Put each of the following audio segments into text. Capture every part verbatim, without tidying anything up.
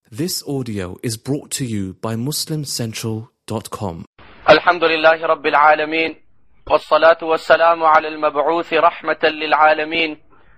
This audio is brought to you by muslim central dot com. Alhamdulillahi Rabbil Alameen. Wassalatu wassalamu ala al-mab'uthi rahmatan lil alameen.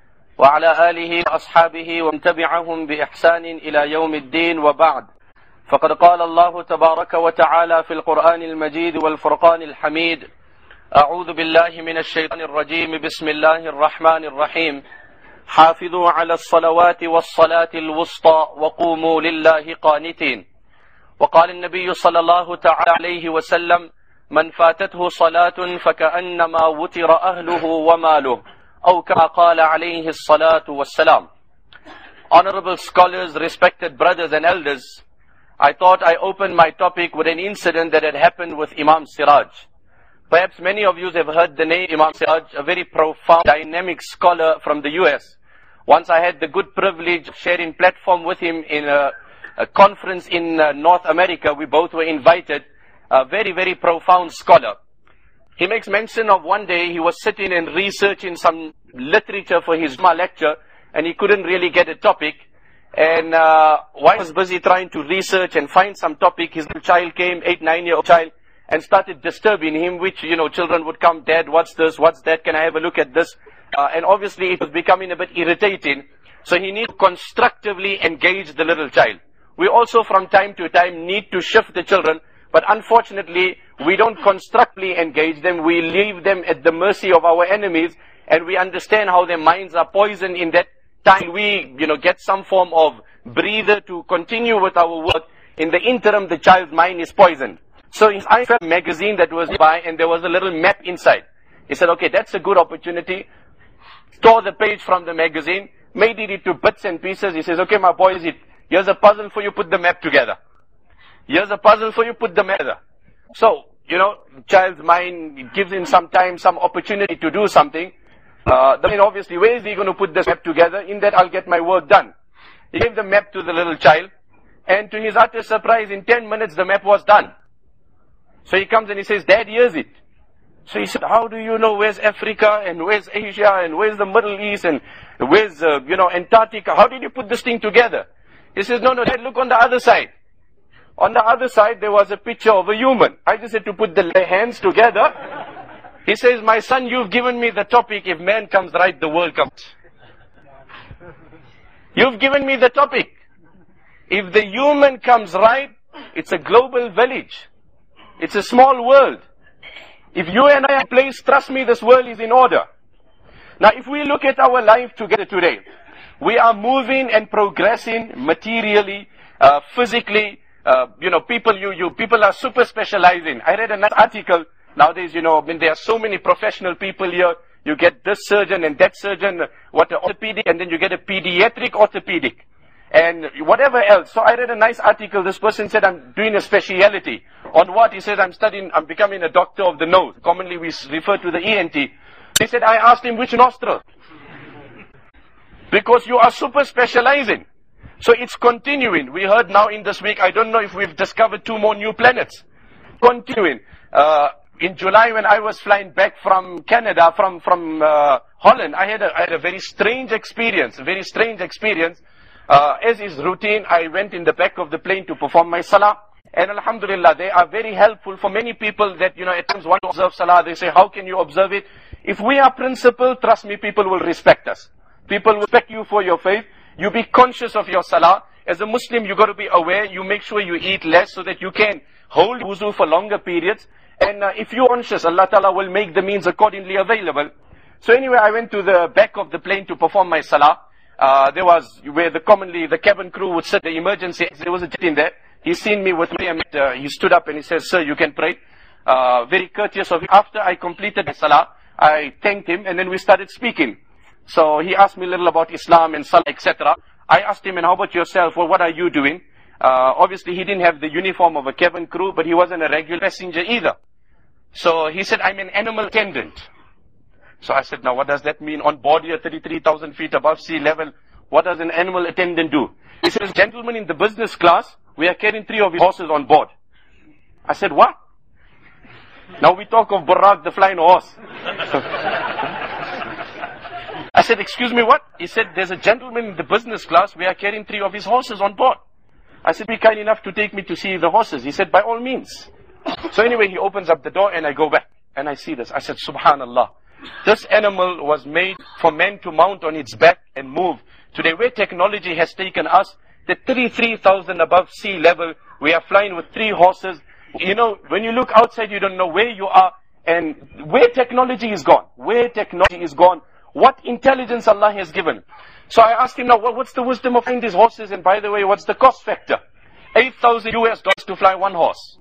Wa ala alihi wa ashabihi wa tabi'ahum bi ihsanin ila yawm ad-din wa ba'd. فقد قال الله تبارك وتعالى في القرآن المجيد والفرقان الحميد. أعوذ بالله من الشيطان الرجيم. بسم الله الرحمن الرحيم. حافظوا على الصلوات والصلاة الوسطى وقوموا لله قانتين. وقال النبي صلى الله تعالى عليه وسلم: من فاتته صلاة فكأنما وتر أهله وماله، أو كما قال عليه الصلاة والسلام. Honorable scholars, respected brothers and elders, I thought I opened my topic with an incident that had happened with Imam Siraj. Perhaps many of you have heard the name Imam Siraj, a very profound, dynamic scholar from the U S. Once I had the good privilege of sharing platform with him in a, a conference in uh, North America. We both were invited. A very, very profound scholar. He makes mention of one day he was sitting and researching some literature for his lecture, and he couldn't really get a topic. And uh, while he was busy trying to research and find some topic, his little child came, eight, nine-year-old child, and started disturbing him, which, you know, children would come, Dad, what's this, what's that, can I have a look at this? Uh, and obviously it was becoming a bit irritating, so he needed to constructively engage the little child. We also from time to time need to shift the children, but unfortunately we don't constructively engage them, we leave them at the mercy of our enemies, and we understand how their minds are poisoned. In that time we, you know, get some form of breather to continue with our work. In the interim the child's mind is poisoned. So I found a magazine that was nearby, and there was a little map inside. He said, okay, that's a good opportunity. Tore the page from the magazine, made it into bits and pieces. He says, okay, my boys, here's a puzzle for you, put the map together. Here's a puzzle for you, put the map together. So, you know, child's mind, it gives him some time, some opportunity to do something. Uh, then obviously, where is he going to put this map together? In that, I'll get my work done. He gave the map to the little child, and to his utter surprise, in ten minutes, the map was done. So he comes and he says, Dad, here's it. So he said, how do you know where's Africa and where's Asia and where's the Middle East and where's, uh, you know, Antarctica? How did you put this thing together? He says, no, no, Dad, look on the other side. On the other side, there was a picture of a human. I just had to put the hands together. He says, my son, you've given me the topic. If man comes right, the world comes. You've given me the topic. If the human comes right, it's a global village. It's a small world. If you and I are placed, trust me, this world is in order. Now, if we look at our life together today, we are moving and progressing materially, uh, physically. Uh, you know, people, you, you, people are super specializing. I read a nice article nowadays. You know, I mean, there are so many professional people here. You get this surgeon and that surgeon, what an orthopedic, and then you get a pediatric orthopedic, and whatever else. So I read a nice article. This person said, I'm doing a speciality. On what? He said, I'm studying, I'm becoming a doctor of the nose. Commonly we refer to the E N T. He said, I asked him, which nostril? Because you are super specializing. So it's continuing. We heard now in this week, I don't know if we've discovered two more new planets. Continuing. Uh, in July when I was flying back from Canada, from, from uh, Holland, I had, a, I had a very strange experience, a very strange experience. Uh, as is routine, I went in the back of the plane to perform my salah. And alhamdulillah, they are very helpful for many people that, you know, at times want to observe salah. They say, how can you observe it? If we are principled, trust me, people will respect us. People will respect you for your faith. You be conscious of your salah. As a Muslim, you got to be aware. You make sure you eat less so that you can hold wuzu for longer periods. And uh, if you're conscious, Allah Ta'ala will make the means accordingly available. So anyway, I went to the back of the plane to perform my salah. Uh, there was where the commonly the cabin crew would sit, the emergency. There was a jet in there. He seen me with me, and uh, he stood up and he says, sir, you can pray. Uh, very courteous of him. After I completed the salah, I thanked him, and then we started speaking. So he asked me a little about Islam and salah, et cetera. I asked him, and how about yourself? Well, what are you doing? Uh, obviously he didn't have the uniform of a cabin crew, but he wasn't a regular passenger either. So he said, I'm an animal attendant. So I said, now what does that mean? On board here, thirty-three thousand feet above sea level, what does an animal attendant do? He says, gentlemen, in the business class, we are carrying three of his horses on board. I said, what? Now we talk of Buraq, the flying horse. I said, excuse me, what? He said, there's a gentleman in the business class, we are carrying three of his horses on board. I said, be kind enough to take me to see the horses. He said, by all means. So anyway, he opens up the door and I go back and I see this. I said, subhanallah. This animal was made for men to mount on its back and move. Today, where technology has taken us, the thirty-three thousand above sea level, we are flying with three horses. You know, when you look outside, you don't know where you are and where technology is gone. Where technology is gone. What intelligence Allah has given. So I asked him, now, what's the wisdom of flying these horses? And by the way, what's the cost factor? eight thousand U S dollars to fly one horse.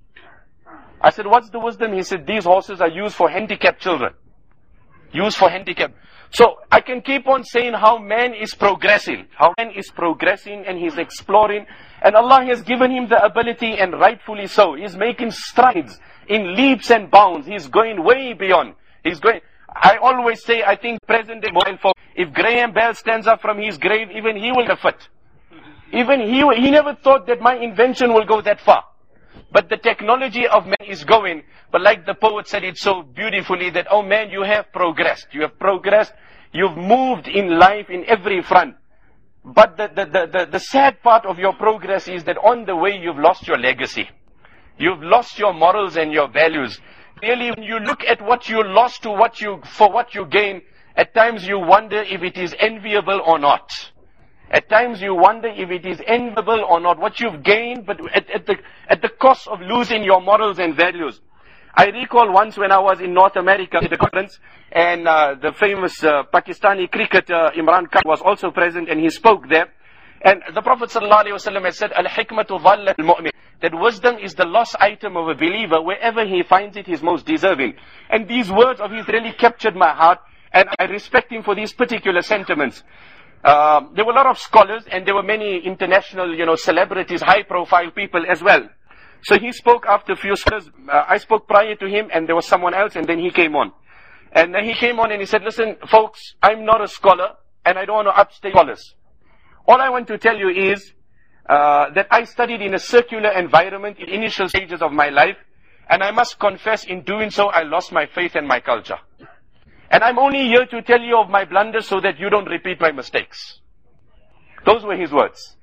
I said, what's the wisdom? He said, these horses are used for handicapped children. Used for handicapped. So I can keep on saying how man is progressing. How man is progressing and he's exploring. And Allah has given him the ability, and rightfully so. He's making strides in leaps and bounds. He's going way beyond. He's going... I always say, I think present day mobile phone, if Graham Bell stands up from his grave, even he will fit. Even he, he never thought that my invention will go that far. But the technology of man is going. But like the poet said it so beautifully, that, oh man, you have progressed. You have progressed. You've moved in life in every front. But the, the, the, the, the sad part of your progress is that on the way you've lost your legacy. You've lost your morals and your values. Really, when you look at what you lost to what you, for what you gain, at times you wonder if it is enviable or not. At times you wonder if it is enviable or not, what you've gained, but at, at the, at the cost of losing your morals and values. I recall once when I was in North America at a conference, and uh, the famous uh, Pakistani cricketer Imran Khan was also present, and he spoke there. And the Prophet ﷺ has said, Al-hikmatu dhalla al-mu'min, that wisdom is the lost item of a believer. Wherever he finds it, he's most deserving. And these words of his really captured my heart, and I respect him for these particular sentiments. Uh, there were a lot of scholars, and there were many international, you know, celebrities, high-profile people as well. So he spoke after a few scholars. Uh, I spoke prior to him, and there was someone else, and then he came on. And then he came on and he said, listen, folks, I'm not a scholar, and I don't want to upstage scholars. All I want to tell you is uh, that I studied in a circular environment in initial stages of my life, and I must confess, in doing so, I lost my faith and my culture. And I'm only here to tell you of my blunders so that you don't repeat my mistakes. Those were his words.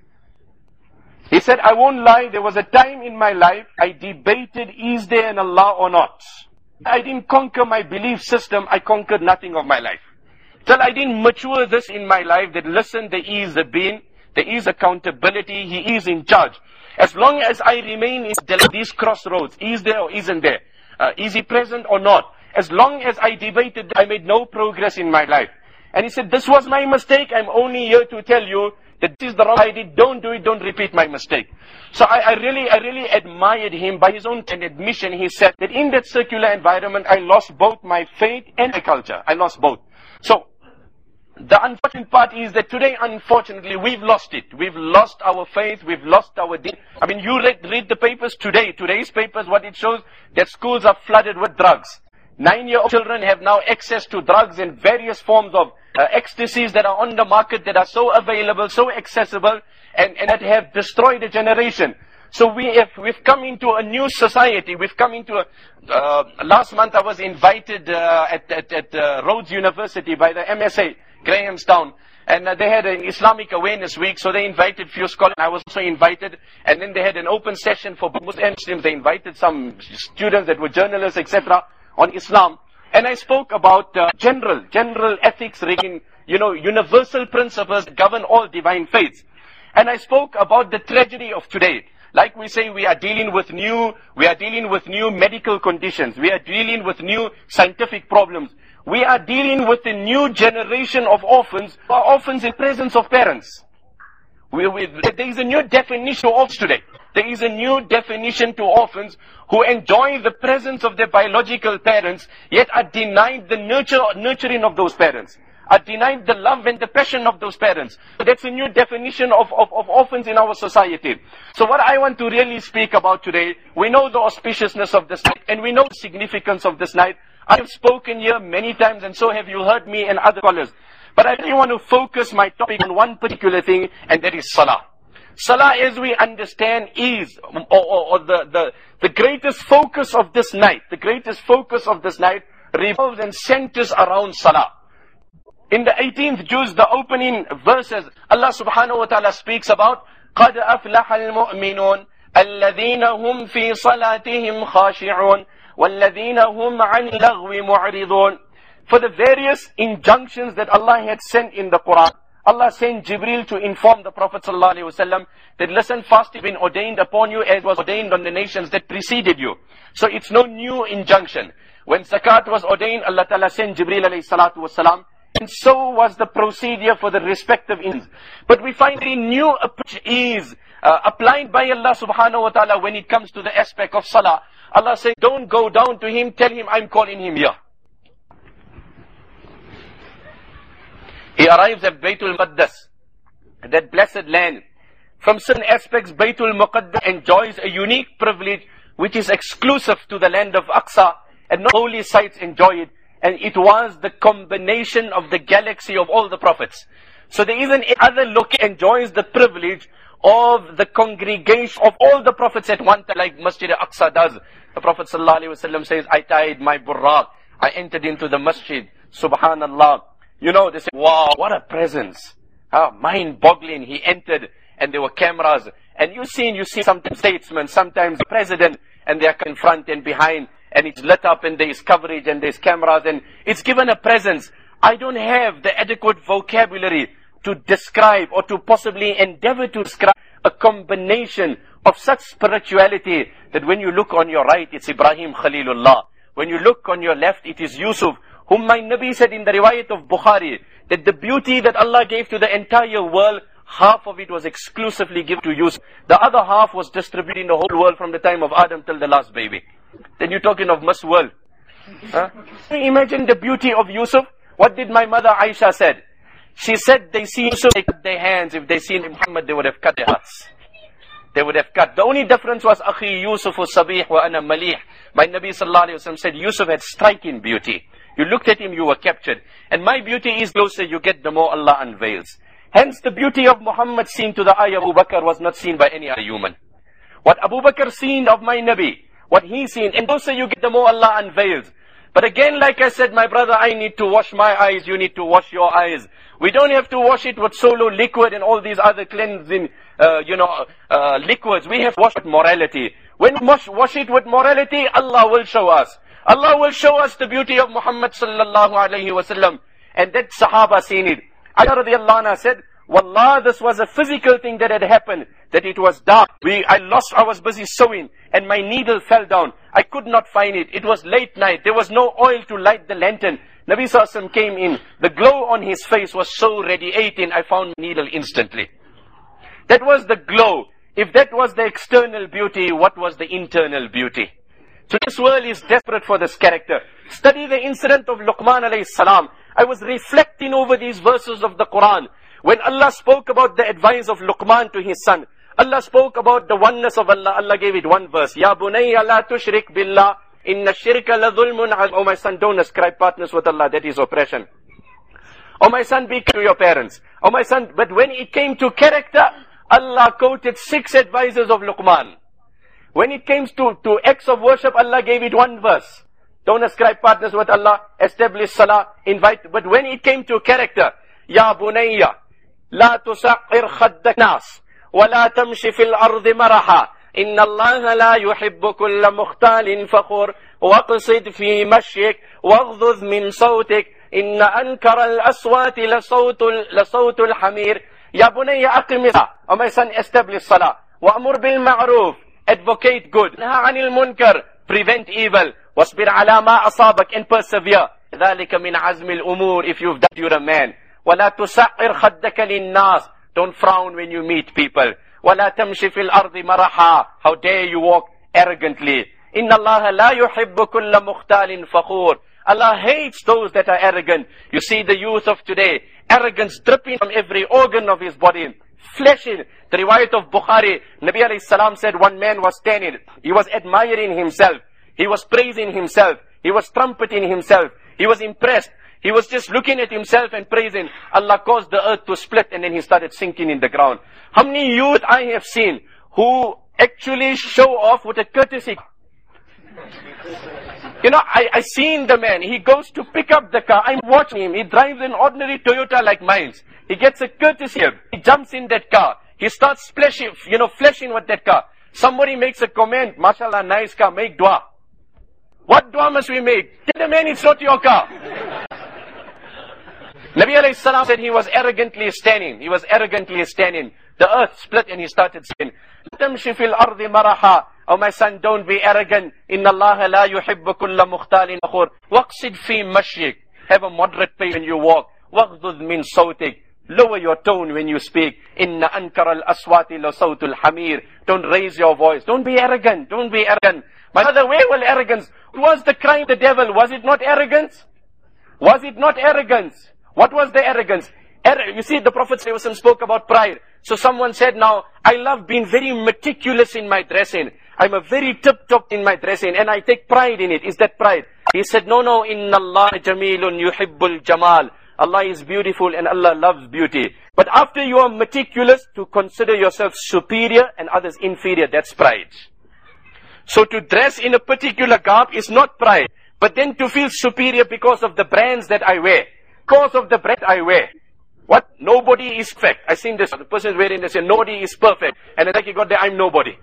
He said, I won't lie, there was a time in my life I debated, is there an Allah or not? I didn't conquer my belief system, I conquered nothing of my life. Till I didn't mature this in my life, that listen, there is a being, there is accountability, he is in charge. As long as I remain in these crossroads, is there or isn't there? Uh, is he present or not? As long as I debated, I made no progress in my life. And he said, this was my mistake, I'm only here to tell you that this is the wrong I did, don't do it, don't repeat my mistake. So I, I really, I really admired him. By his own admission, he said that in that circular environment, I lost both my faith and my culture. I lost both. So, the unfortunate part is that today, unfortunately, we've lost it. We've lost our faith, we've lost our deen. I mean, you read, read the papers today, today's papers, what it shows, that schools are flooded with drugs. Nine-year-old children have now access to drugs in various forms of uh, ecstasies that are on the market, that are so available, so accessible, and, and that have destroyed a generation. So we have, we've come into a new society. We've come into a, uh, last month I was invited uh, at, at, at uh, Rhodes University by the M S A, Grahamstown, and uh, they had an Islamic Awareness Week, so they invited few scholars. I was also invited, and then they had an open session for Muslims. They invited some students that were journalists, et cetera, on Islam. And I spoke about uh, general, general ethics, regarding, you know, universal principles that govern all divine faiths. And I spoke about the tragedy of today. Like we say, we are dealing with new, we are dealing with new medical conditions. We are dealing with new scientific problems. We are dealing with a new generation of orphans, who are orphans in presence of parents. We, we, there is a new definition of orphans today. There is a new definition to orphans who enjoy the presence of their biological parents, yet are denied the nurture, nurturing of those parents. Are denied the love and the passion of those parents. So that's a new definition of, of, of orphans in our society. So what I want to really speak about today, we know the auspiciousness of this night, and we know the significance of this night. I have spoken here many times, and so have you heard me and other scholars. But I really want to focus my topic on one particular thing, and that is Salah. Salah, as we understand, is or, or, or the, the, the greatest focus of this night. The greatest focus of this night revolves and centers around Salah. In the eighteenth juz, the opening verses, Allah subhanahu wa ta'ala speaks about قَدْ أَفْلَحَ الْمُؤْمِنُونَ الَّذِينَ هُمْ فِي صَلَاتِهِمْ خَاشِعُونَ وَالَّذِينَ هُمْ عَنِ اللَّغْوِ مُعْرِضُونَ. For the various injunctions that Allah had sent in the Quran, Allah sent Jibreel to inform the Prophet ﷺ that, listen, fasting has been ordained upon you as was ordained on the nations that preceded you. So it's no new injunction. When zakat was ordained, Allah Ta'ala sent Jibreel alayhi salatu wasalam, and so was the procedure for the respective ends. But we find a new approach is uh, applied by Allah subhanahu wa ta'ala when it comes to the aspect of salah. Allah said, don't go down to him, tell him I'm calling him here. He arrives at Baytul Maqdis, that blessed land. From certain aspects, Baytul Muqaddas enjoys a unique privilege which is exclusive to the land of Aqsa, and no holy sites enjoy it. And it was the combination of the galaxy of all the prophets. So there isn't any other location enjoys the privilege of the congregation of all the prophets at one time, like Masjid al-Aqsa does. The Prophet ﷺ says, I tied my burraq, I entered into the masjid, subhanallah. You know, they say, wow, what a presence. How mind-boggling. He entered and there were cameras. And you see, you see sometimes statesmen, sometimes the president, and they are in front and behind. And it's lit up and there's coverage and there's cameras and it's given a presence. I don't have the adequate vocabulary to describe or to possibly endeavor to describe a combination of such spirituality that when you look on your right, it's Ibrahim Khalilullah. When you look on your left, it is Yusuf, whom my Nabi said in the riwayat of Bukhari, that the beauty that Allah gave to the entire world, half of it was exclusively given to Yusuf. The other half was distributed in the whole world from the time of Adam till the last baby. Then you're talking of Miss World. Huh? Imagine the beauty of Yusuf. What did my mother Aisha said? She said they see Yusuf, they cut their hands. If they seen Muhammad, they would have cut their hearts. They would have cut. The only difference was, Akhi Yusuf sabih wa ana malih. My Nabi sallallahu alayhi wa sallam said, Yusuf had striking beauty. You looked at him, you were captured. And my beauty is closer you get, the more Allah unveils. Hence the beauty of Muhammad seen to the eye of Abu Bakr was not seen by any other human. What Abu Bakr seen of my Nabi, what he seen, and closer you get, the more Allah unveils. But again, like I said, my brother, I need to wash my eyes, you need to wash your eyes. We don't have to wash it with solo liquid and all these other cleansing, uh, you know, uh, liquids. We have to wash it with morality. When we wash, wash it with morality, Allah will show us. Allah will show us the beauty of Muhammad sallallahu alayhi wa sallam. And that Sahaba seen it. Aisha radiallahu anha said, Wallah, this was a physical thing that had happened, that it was dark. We, I lost, I was busy sewing, and my needle fell down. I could not find it. It was late night. There was no oil to light the lantern. Nabi sallallahu alaihi wasallam came in. The glow on his face was so radiating, I found needle instantly. That was the glow. If that was the external beauty, what was the internal beauty? So this world is desperate for this character. Study the incident of Luqman alayhi salam. I was reflecting over these verses of the Quran. When Allah spoke about the advice of Luqman to his son, Allah spoke about the oneness of Allah. Allah gave it one verse. Ya bunayya la tushrik billah, inna shirka la dhulmun azim. Oh my son, don't ascribe partners with Allah. That is oppression. Oh my son, be kind to your parents. Oh my son, but when it came to character, Allah quoted six advices of Luqman. When it came to, to acts of worship, Allah gave it one verse. Don't ascribe partners with Allah, establish salah, invite. But when it came to character, Ya bunayya, la tusaqir khaddak nas, wa la tamshi fil ardi maraha, inna Allah la yuhibbu kulla mukhtalin fakhur, waqsid fi mashyik, waghdud min sawtik, inna ankara al-aswati la sawtul, la sawtul hamir. Ya bunayya aqim as-salah. Oh my son, establish salah. Wa'mur bil ma'ruf. Advocate good. Naha anil munkar. Prevent evil. Wasbir ala ma asabak, and persevere. Dhalika min azmi al-umur. If you've done, you're a man. Wala tusaqir khaddaka lin-nas. Don't frown when you meet people. Wala tamshi fil ardi maraha. How dare you walk arrogantly. Inna Allah la yuhibbu kulla mukhtalin fakhur. Allah hates those that are arrogant. You see the youth of today, arrogance dripping from every organ of his body. Fleshing. The riwayat of Bukhari, Nabi alayhi salam said one man was standing. He was admiring himself. He was praising himself. He was trumpeting himself. He was impressed. He was just looking at himself and praising. Allah caused the earth to split and then he started sinking in the ground. How many youth I have seen who actually show off with a courtesy? You know, I, I seen the man. He goes to pick up the car. I'm watching him. He drives an ordinary Toyota like mine. He gets a courtesy. He jumps in that car. He starts splashing, you know, flashing with that car. Somebody makes a comment, mashallah, nice car, make dua. What dua must we make? Tell the man it's not your car. Nabi alayhi salam said he was arrogantly standing. He was arrogantly standing. The earth split and he started saying, "Tamshi fil ardi maraha." Oh my son, don't be arrogant. Inna Allah la yuhibbu kulla mukhtalin fakhur. Waqsid fi mashyik. Have a moderate pace when you walk. Waghdud min sawtik. Lower your tone when you speak. Inna ankara al-aswati la sawtul hamir. Don't raise your voice. Don't be arrogant. Don't be arrogant. My brother, where will arrogance? Was the crime of the devil? Was it not arrogance? Was it not arrogance? What was the arrogance? You see, the Prophet ﷺ spoke about pride. So someone said, now, I love being very meticulous in my dressing. I'm a very tip-top in my dressing, and I take pride in it. Is that pride? He said, no, no, inna Allah jamilun yuhibbul jamal. Allah is beautiful and Allah loves beauty. But after you are meticulous, to consider yourself superior and others inferior, that's pride. So to dress in a particular garb is not pride. But then to feel superior because of the brands that I wear. Because of the brand I wear. What? Nobody is perfect. I seen this. The person is wearing this and nobody is perfect. And then like he got there, I'm nobody.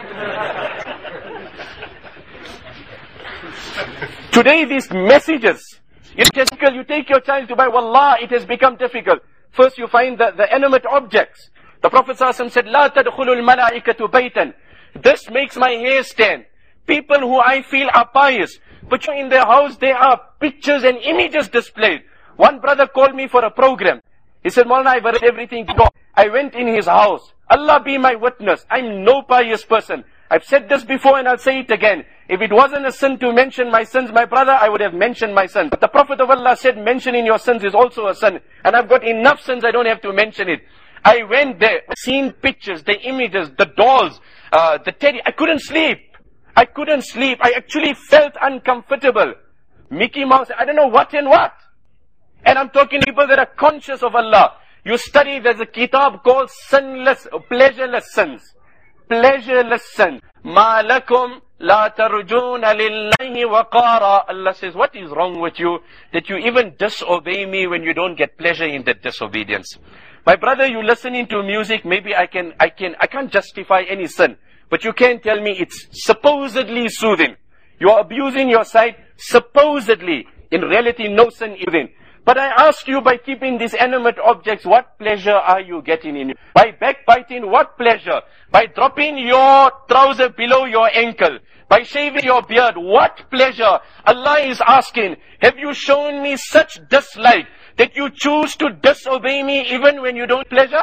Today these messages, it's difficult. You take your child to buy, wallah, it has become difficult. First you find the, the animate objects. The Prophet ﷺ said, La tadkhulul malaikatu baytan. This makes my hair stand. People who I feel are pious, but in their house there are pictures and images displayed. One brother called me for a program. He said, Maulana, I've read everything. I went in his house. Allah be my witness. I'm no pious person. I've said this before and I'll say it again. If it wasn't a sin to mention my sins, my brother, I would have mentioned my sins. But the Prophet of Allah said, mentioning your sins is also a sin. And I've got enough sins, I don't have to mention it. I went there, seen pictures, the images, the dolls, uh, the teddy. I couldn't sleep. I couldn't sleep. I actually felt uncomfortable. Mickey Mouse, I don't know what and what. And I'm talking to people that are conscious of Allah. You study, there's a kitab called Sinless, Pleasureless Sins. Pleasureless Sins. Ma lakum la tarjuna lillahi waqara. Allah says, what is wrong with you that you even disobey me when you don't get pleasure in that disobedience? My brother, you listening to music, maybe I can, I can, I can't justify any sin. But you can't tell me it's supposedly soothing. You are abusing your sight, supposedly. In reality, no sin even. But I ask you, by keeping these animate objects, what pleasure are you getting in you? By backbiting, what pleasure? By dropping your trouser below your ankle, by shaving your beard, what pleasure? Allah is asking, have you shown me such dislike that you choose to disobey me even when you don't pleasure?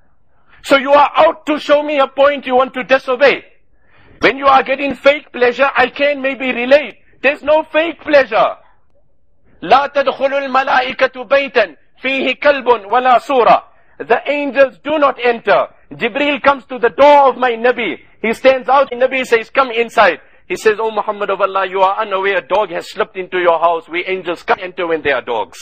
So you are out to show me a point you want to disobey. When you are getting fake pleasure, I can maybe relate. There's no fake pleasure. لا تدخل الملائكة بيتا فيه كلب ولا صورة. The angels do not enter. Jibreel comes to the door of my Nabi. He stands out, and Nabi says, come inside. He says, oh Muhammad of Allah, you are unaware, a dog has slipped into your house. We angels can't enter when they are dogs.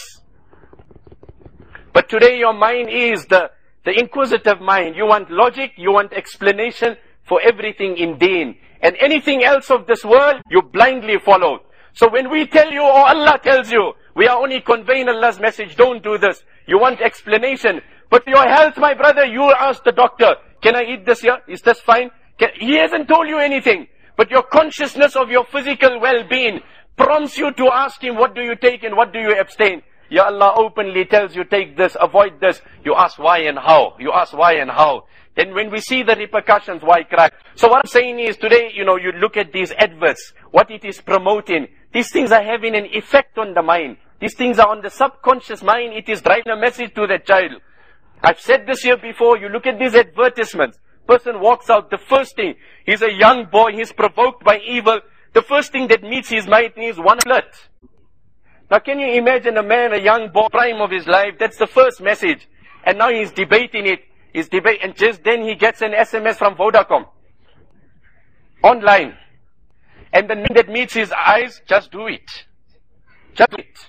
But today your mind is the, the inquisitive mind. You want logic, you want explanation for everything in deen. And anything else of this world, you blindly follow. So when we tell you, or Allah tells you, we are only conveying Allah's message, don't do this. You want explanation. But your health, my brother, you ask the doctor, can I eat this here? Is this fine? Can, he hasn't told you anything. But your consciousness of your physical well-being prompts you to ask him, what do you take and what do you abstain? Ya Allah openly tells you, take this, avoid this. You ask why and how. You ask why and how. Then when we see the repercussions, why cry? So what I'm saying is, today, you know, you look at these adverts, what it is promoting. These things are having an effect on the mind. These things are on the subconscious mind. It is driving a message to the child. I've said this here before. You look at these advertisements. Person walks out. The first thing, he's a young boy. He's provoked by evil. The first thing that meets his mind is one alert. Now can you imagine a man, a young boy, prime of his life? That's the first message. And now he's debating it. He's debate, and just then he gets an S M S from Vodacom. Online. And the name that meets his eyes, just do it. Just do it.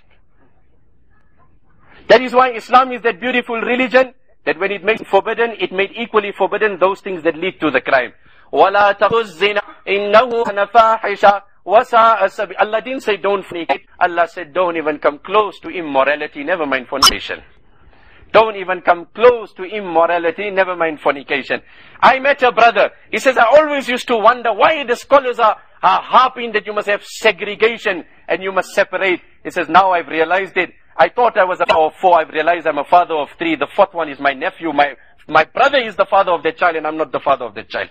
That is why Islam is that beautiful religion, that when it made forbidden, it made equally forbidden those things that lead to the crime. وَلَا تَخُزِّنَا إِنَّهُ نَفَاحِشَ وَسَاءَ السَّبِيلُ. Allah didn't say don't fornicate. Allah said don't even come close to immorality, never mind fornication. Don't even come close to immorality, never mind fornication. I met a brother. He says, I always used to wonder why the scholars are, are harping that you must have segregation and you must separate. He says, now I've realized it. I thought I was a father of four. I've realized I'm a father of three. The fourth one is my nephew. My, my brother is the father of that child and I'm not the father of that child.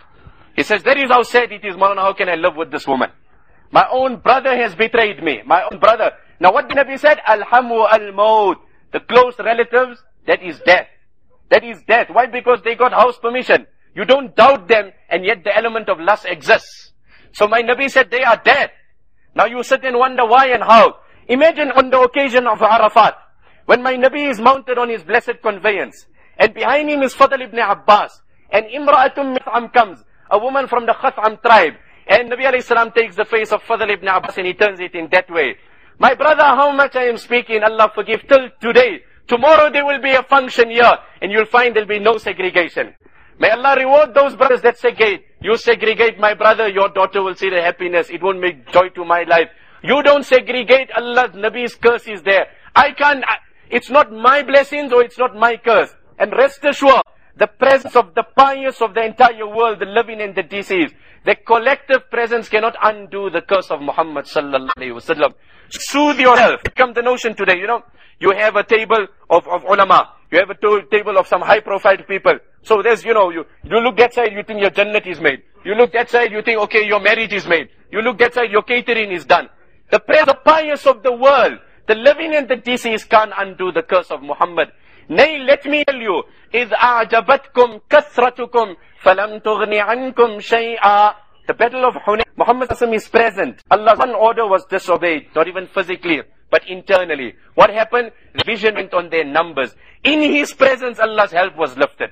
He says, that is how sad it is, Maulana. How can I live with this woman? My own brother has betrayed me. My own brother. Now what the Nabi said? Alhamu al-maut. The close relatives, that is death. That is death. Why? Because they got house permission. You don't doubt them, and yet the element of lust exists. So my Nabi said they are dead. Now you sit and wonder why and how. Imagine on the occasion of Arafat, when my Nabi is mounted on his blessed conveyance, and behind him is Fadl ibn Abbas, and Imra'atum Mith'am comes, a woman from the Khath'am tribe, and Nabi alayhi salam takes the face of Fadl ibn Abbas and he turns it in that way. My brother, how much I am speaking, Allah forgive, till today. Tomorrow there will be a function here, and you'll find there'll be no segregation. May Allah reward those brothers that segregate. You segregate, my brother, your daughter will see the happiness. It won't make joy to my life. You don't segregate, Allah's Nabi's curse is there. I can't, I, it's not my blessings or it's not my curse. And rest assured, the presence of the pious of the entire world, the living and the deceased, the collective presence cannot undo the curse of Muhammad sallallahu alayhi wa sallam. Soothe yourself. Come the notion today, you know, you have a table of, of ulama. You have a to- table of some high profile people. So there's, you know, you, you look that side, you think your jannat is made. You look that side, you think, okay, your marriage is made. You look that side, your catering is done. The prayer of the pious of the world, the living and the deceased can't undo the curse of Muhammad. Nay, let me tell you, إِذْ أَعْجَبَتْكُمْ كَثْرَتُكُمْ فَلَمْ تُغْنِ عَنْكُمْ شَيْئًا. The battle of Hunayn, Muhammad is present. Allah's one order was disobeyed, not even physically, but internally. What happened? The vision went on their numbers. In His presence, Allah's help was lifted.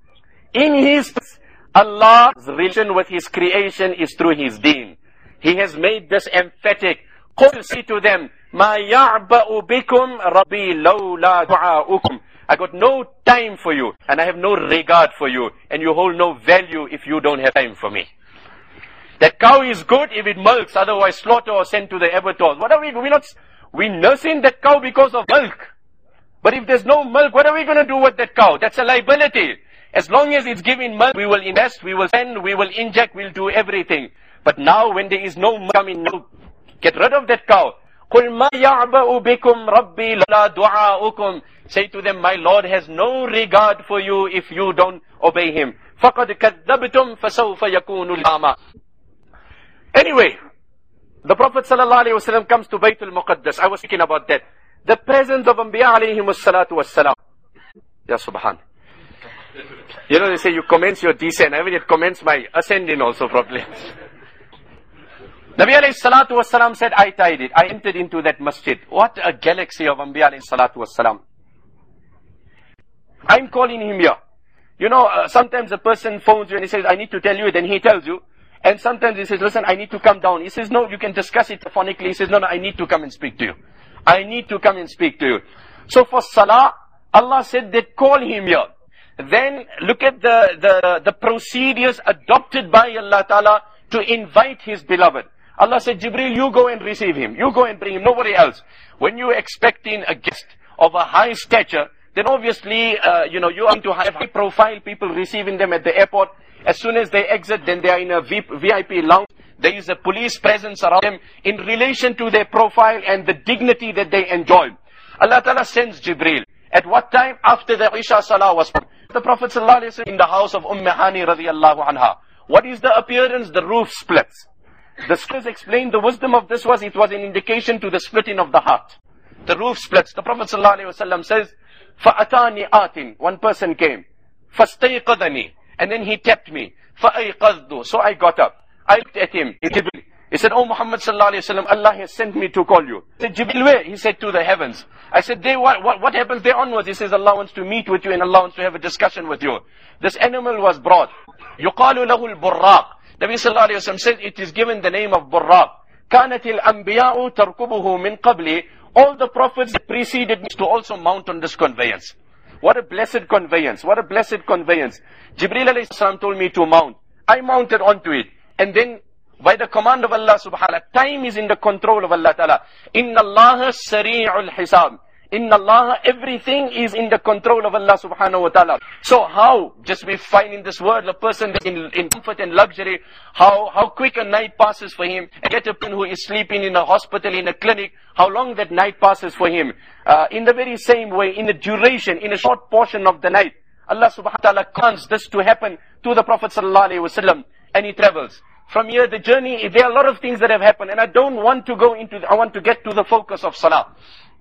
In His Allah's relation with His creation is through His deen. He has made this emphatic. قُلْ say to them, مَا يَعْبَأُ بِكُمْ رَبِّي لَوْلَا دُعَاؤُكُمْ. I got no time for you, and I have no regard for you, and you hold no value if you don't have time for me. That cow is good if it milks, otherwise slaughter or sent to the abattoirs. What are we, we not, we nursing that cow because of milk. But if there's no milk, what are we going to do with that cow? That's a liability. As long as it's giving milk, we will invest, we will spend, we will inject, we'll do everything. But now when there is no milk coming, no, get rid of that cow. قُلْ مَا يَعْبَأُ بِكُمْ رَبِّي لَا دُعَاؤُكُمْ. Say to them, my Lord has no regard for you if you don't obey Him. فَقَدْ كَذَّبْتُمْ فَسَوْفَ يَكُونُ الْأَعْمَى. Anyway, the Prophet sallallahu alaihi wasallam comes to Baytul Muqaddas. I was thinking about that. The presence of Anbiya alayhim wassalatu wassalam. Ya subhan. You know, they say you commence your descent. I haven't yet commenced my ascending also properly. Nabi alayhi salatu wassalam said, I tied it. I entered into that masjid. What a galaxy of Anbiya alayhi salatu wassalam. I'm calling him here. You know, uh, sometimes a person phones you and he says, I need to tell you, then he tells you. And sometimes he says, listen, I need to come down. He says, no, you can discuss it phonically. He says, no, no, I need to come and speak to you. I need to come and speak to you. So for Salah, Allah said that call him here. Then look at the, the, the procedures adopted by Allah Ta'ala to invite His beloved. Allah said, Jibreel, you go and receive him. You go and bring him, nobody else. When you're expecting a guest of a high stature, then obviously, uh, you know, you are going to have high profile people receiving them at the airport. As soon as they exit, then they are in a V I P lounge. There is a police presence around them in relation to their profile and the dignity that they enjoy. Allah Ta'ala sends Jibreel. At what time? After the Isha Salah was the Prophet Sallallahu Alaihi Wasallam in the house of Umm Hani radiyallahu anha. What is the appearance? The roof splits. The scholars explained the wisdom of this was it was an indication to the splitting of the heart. The roof splits. The Prophet Sallallahu Alaihi Wasallam says, فَأَتَانِ آتٍ. One person came. فَاسْتَيْقَذَنِي. And then he tapped me. فَأَيْقَذْدُ. So I got up. I looked at him. He said, oh Muhammad Sallallahu Alaihi Wasallam, Allah has sent me to call you. I said, Jibreel, where? He said, to the heavens. I said, they, what, what, what happens there onwards? He says, Allah wants to meet with you and Allah wants to have a discussion with you. This animal was brought. يُقَالُ لَهُ الْبُرَّاقِ. Nabi Sallallahu Alaihi Wasallam said, it is given the name of Burraq. كَانَتِ الْأَنْبِيَاءُ تَرْكُبُهُ مِنْ قَبْلِ. All the prophets that preceded me to also mount on this conveyance. What a blessed conveyance. What a blessed conveyance. Jibreel alayhi salam told me to mount. I mounted onto it. And then, by the command of Allah subhanahu wa ta'ala, time is in the control of Allah ta'ala. Inna Allah sari'ul hisab. Inna Allah, everything is in the control of Allah subhanahu wa ta'ala. So how, just we find in this world, a person in, in comfort and luxury, how, how quick a night passes for him, and get a person who is sleeping in a hospital, in a clinic, how long that night passes for him. Uh, in the very same way, in a duration, in a short portion of the night, Allah subhanahu wa ta'ala commands this to happen to the Prophet sallallahu alaihi wasallam, and he travels. From here, the journey, there are a lot of things that have happened, and I don't want to go into, the, I want to get to the focus of salah.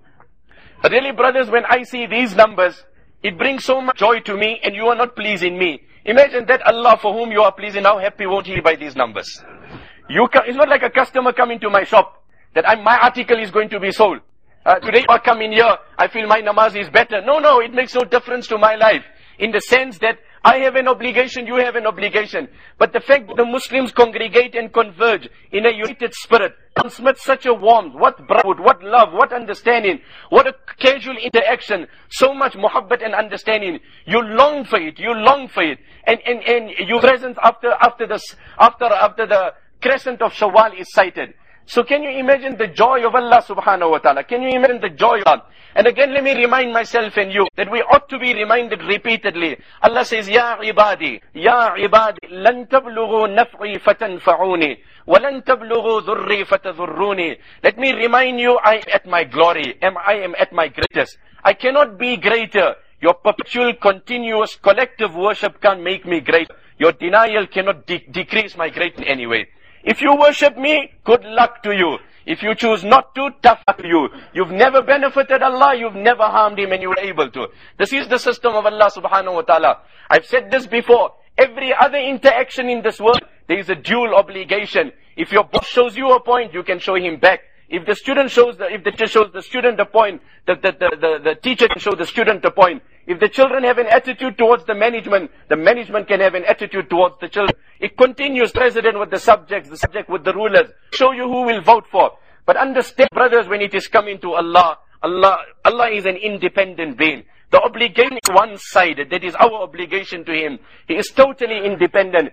Really, brothers, when I see these numbers, it brings so much joy to me, and you are not pleasing me. Imagine that Allah for whom you are pleasing, how happy won't He be by these numbers? You come, it's not like a customer coming to my shop, that I, my article is going to be sold. Uh, today I come in here, I feel my namaz is better. No, no, it makes no difference to my life. In the sense that I have an obligation, you have an obligation. But the fact that the Muslims congregate and converge in a united spirit transmits such a warmth, what brotherhood, what love, what understanding, what a casual interaction, so much muhabbat and understanding. You long for it, you long for it. And, and, and you present after, after this, after, after the crescent of Shawwal is sighted. So can you imagine the joy of Allah subhanahu wa ta'ala? Can you imagine the joy of Allah? And again, let me remind myself and you that we ought to be reminded repeatedly. Allah says, Ya ibadi, Ya ibadi, lan tablughu naf'i fatanfa'uni, wa lan tablughu dhurri fatadhurruni. Let me remind you, I am at my glory, am I am at my greatest. I cannot be greater. Your perpetual, continuous, collective worship can't make me great. Your denial cannot de- decrease my greatness in any way. If you worship me, good luck to you. If you choose not to, tough luck to you. You've never benefited Allah, you've never harmed Him, and you were able to. This is the system of Allah subhanahu wa ta'ala. I've said this before. Every other interaction in this world, there is a dual obligation. If your boss shows you a point, you can show him back. If the student shows the, if the teacher shows the student a point, the, the, the, the, the teacher can show the student a point. If the children have an attitude towards the management, the management can have an attitude towards the children. It continues, president with the subjects, the subject with the rulers. Show you who will vote for. But understand, brothers, when it is coming to Allah, Allah, Allah is an independent being. The obligation is one-sided. That is our obligation to Him. He is totally independent.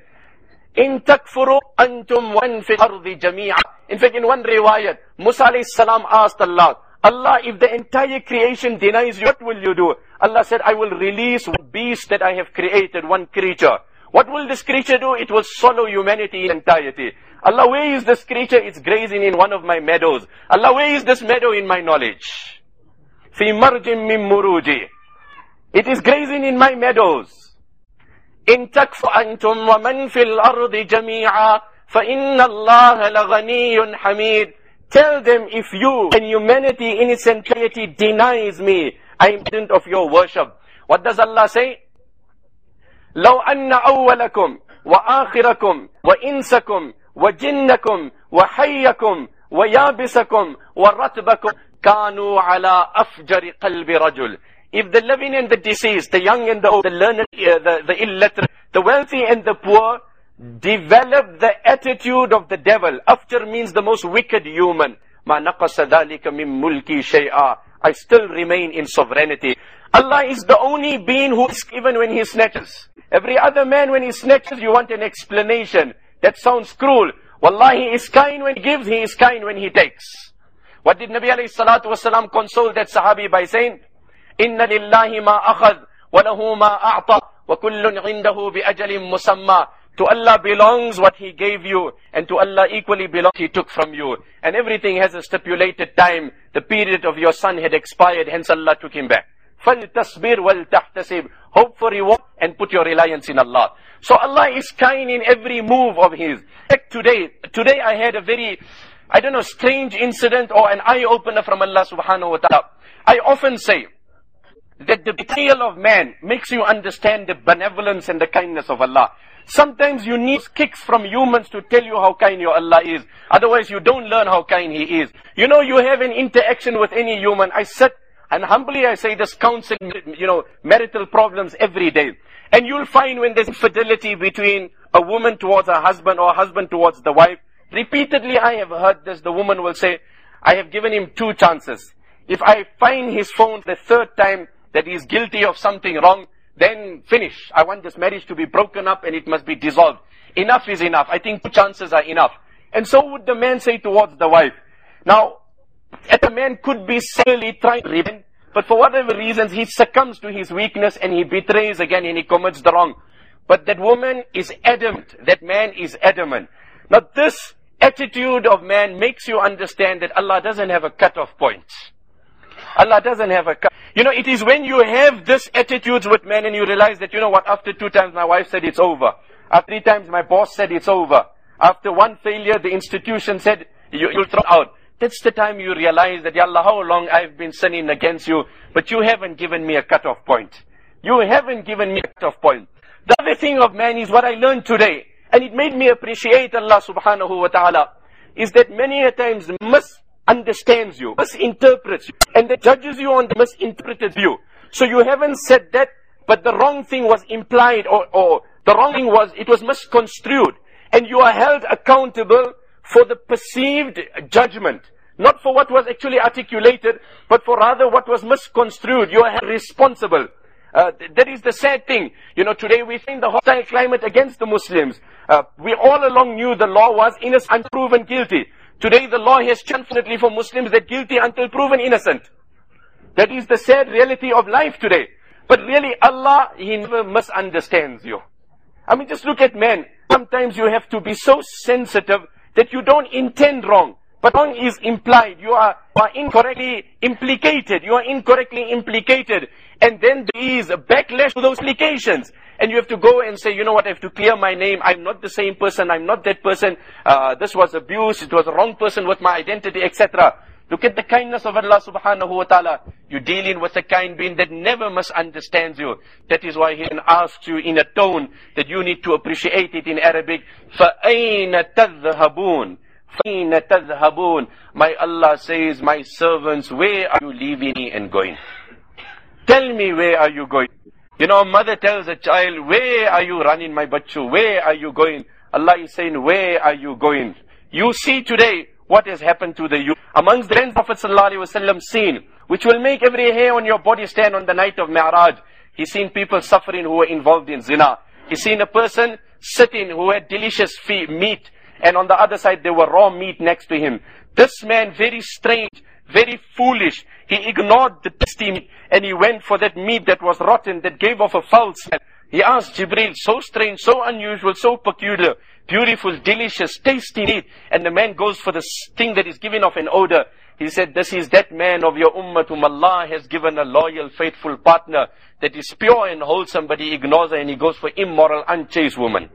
In takfuru antum wan fil ardi jami'a. In fact, in one riwayat, Musa alayhi salam asked Allah, Allah, if the entire creation denies you, what will you do? Allah said, I will release one beast that I have created, one creature. What will this creature do? It will swallow humanity in entirety. Allah, where is this creature? It's grazing in one of my meadows. Allah, where is this meadow? In my knowledge. Fi marjim min muruji. It is grazing in my meadows. In takfu antum wa man fil ardi jami'a fa inna Allah laghaniyyun hamid. Tell them, if you and humanity in its entirety denies me, I am independent of your worship. What does Allah say? لو أن أولكم وآخركم وإنسكم وجنكم وحيكم ويابسكم ورتبكم كانوا على أفجر قلب رجل. If the living and the deceased, the young and the old, the learned, uh, the, the illiterate, the wealthy and the poor, develop the attitude of the devil. After means the most wicked human. ما نقص ذلك من ملكي شيئا. I still remain in sovereignty. Allah is the only being who is even when He snatches. Every other man, when he snatches, you want an explanation. That sounds cruel. Wallahi, He is kind when He gives, He is kind when He takes. What did Nabi alayhi salatu wasalam console that Sahabi by saying? Inna lillahi ma akhad, wa lahu ma a'ta, wa kullun indahu bi ajalin musamma. To Allah belongs what He gave you, and to Allah equally belongs He took from you. And everything has a stipulated time. The period of your son had expired, hence Allah took him back. فَلْتَصْبِرْ وَلْتَحْتَسِبْ. Hope for reward and put your reliance in Allah. So Allah is kind in every move of His. Like today, today I had a very, I don't know, strange incident or an eye-opener from Allah subhanahu wa ta'ala. I often say that the betrayal of man makes you understand the benevolence and the kindness of Allah. Sometimes you need kicks from humans to tell you how kind your Allah is. Otherwise you don't learn how kind He is. You know, you have an interaction with any human. I sit and humbly I say this, counsel, you know, marital problems every day. And you'll find when there's infidelity between a woman towards her husband or a husband towards the wife, repeatedly I have heard this, the woman will say, I have given him two chances. If I find his phone the third time that he's guilty of something wrong, then finish. I want this marriage to be broken up and it must be dissolved. Enough is enough. I think two chances are enough. And so would the man say towards the wife. Now, a man could be silly trying to revenge, but for whatever reasons, he succumbs to his weakness and he betrays again and he commits the wrong. But that woman is adamant, that man is adamant. Now this attitude of man makes you understand that Allah doesn't have a cut-off point. Allah doesn't have a cut. You know, it is when you have this attitudes with men and you realize that, you know what, after two times my wife said it's over. After three times my boss said it's over. After one failure, the institution said, you, you'll throw out. That's the time you realize that, Ya Allah, how long I've been sinning against you, but you haven't given me a cut-off point. You haven't given me a cut-off point. The other thing of man is what I learned today, and it made me appreciate Allah subhanahu wa ta'ala, is that many a times misunderstands you, misinterprets you, and that judges you on the misinterpreted view. So you haven't said that, but the wrong thing was implied, or, or the wrong thing was, it was misconstrued. And you are held accountable for the perceived judgment. Not for what was actually articulated, but for rather what was misconstrued. You are responsible. Uh, th that is the sad thing. You know, today we find the hostile climate against the Muslims. Uh, we all along knew the law was innocent until proven guilty. Today the law has definitely for Muslims that guilty until proven innocent. That is the sad reality of life today. But really Allah, He never misunderstands you. I mean, just look at men. Sometimes you have to be so sensitive that you don't intend wrong. But wrong is implied. You are, you are incorrectly implicated. You are incorrectly implicated. And then there is a backlash to those implications. And you have to go and say, you know what, I have to clear my name. I'm not the same person. I'm not that person. Uh, this was abuse. It was a wrong person with my identity, et cetera. Look at the kindness of Allah subhanahu wa ta'ala. You're dealing with a kind being that never misunderstands you. That is why He asks you in a tone that you need to appreciate it in Arabic. فَأَيْنَ تَذْهَبُونَ فَأَيْنَ تَذْهَبُونَ. My Allah says, my servants, where are you leaving me and going? Tell me, where are you going? You know, a mother tells a child, where are you running, my bachu? Where are you going? Allah is saying, where are you going? You see today what has happened to the youth. Amongst the Prophet ﷺ seen, which will make every hair on your body stand on the night of Mi'raj. He's seen people suffering who were involved in zina. He's seen a person sitting who had delicious meat, and on the other side there were raw meat next to him. This man, very strange, very foolish. He ignored the tasty meat and he went for that meat that was rotten, that gave off a foul smell. He asked Jibreel, so strange, so unusual, so peculiar, beautiful, delicious, tasty meat. And the man goes for the thing that is giving off an odor. He said, this is that man of your ummah whom Allah has given a loyal, faithful partner that is pure and wholesome, but he ignores her and he goes for immoral, unchaste woman.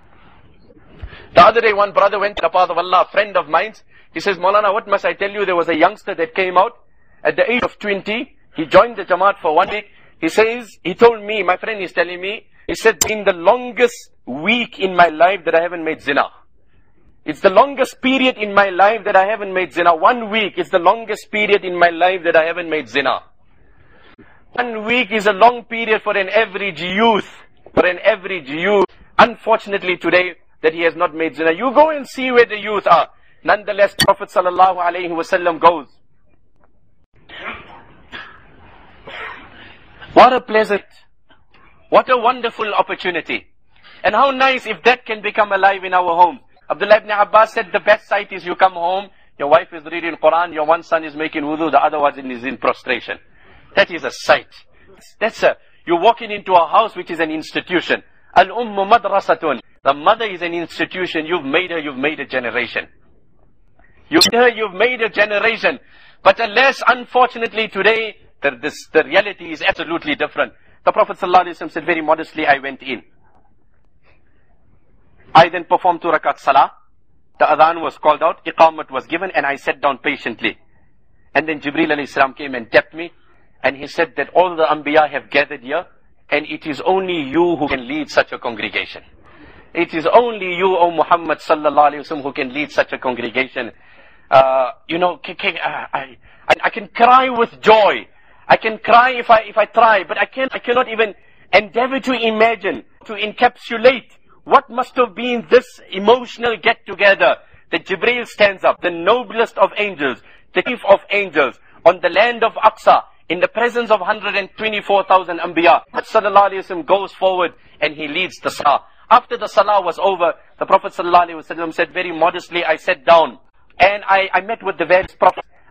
The other day, one brother went to the path of Allah, a friend of mine. He says, Maulana, what must I tell you? There was a youngster that came out at the age of twenty. He joined the Jamaat for one week. He says, he told me, my friend is telling me, he said, in the longest week in my life that I haven't made zina. It's the longest period in my life that I haven't made zina. One week is the longest period in my life that I haven't made zina. One week is a long period for an average youth. For an average youth. Unfortunately today, that he has not made zina. You go and see where the youth are. Nonetheless, Prophet sallallahu alaihi wasallam goes. What a pleasant, what a wonderful opportunity. And how nice if that can become alive in our homes. Abdullah ibn Abbas said the best sight is you come home, your wife is reading Quran, your one son is making wudu, the other one is in prostration. That is a sight. That's a, you're walking into a house which is an institution. Al-ummu madrasatun. The mother is an institution. You've made her, you've made a generation. You've made her, you've made a generation. But alas, unfortunately today, the, this, the reality is absolutely different. The Prophet ﷺ said very modestly, I went in. I then performed two rakat salah. The adhan was called out, iqamat was given, and I sat down patiently. And then Jibreel alayhi salam came and tapped me, and he said that all the Anbiya have gathered here, and it is only you who can lead such a congregation. It is only you, O Muhammad sallallahu alayhi wasallam, who can lead such a congregation. Uh, you know, I, I, I can cry with joy. I can cry if I, if I try, but I can't, I cannot even endeavor to imagine, to encapsulate what must have been this emotional get-together that Jibreel stands up, the noblest of angels, the chief of angels, on the land of Aqsa, in the presence of one hundred twenty-four thousand Anbiya. Sallallahu Alaihi Wasallam goes forward and he leads the Salah. After the Salah was over, the Prophet Sallallahu Alaihi Wasallam said very modestly, I sat down and I, I met with the various prophets.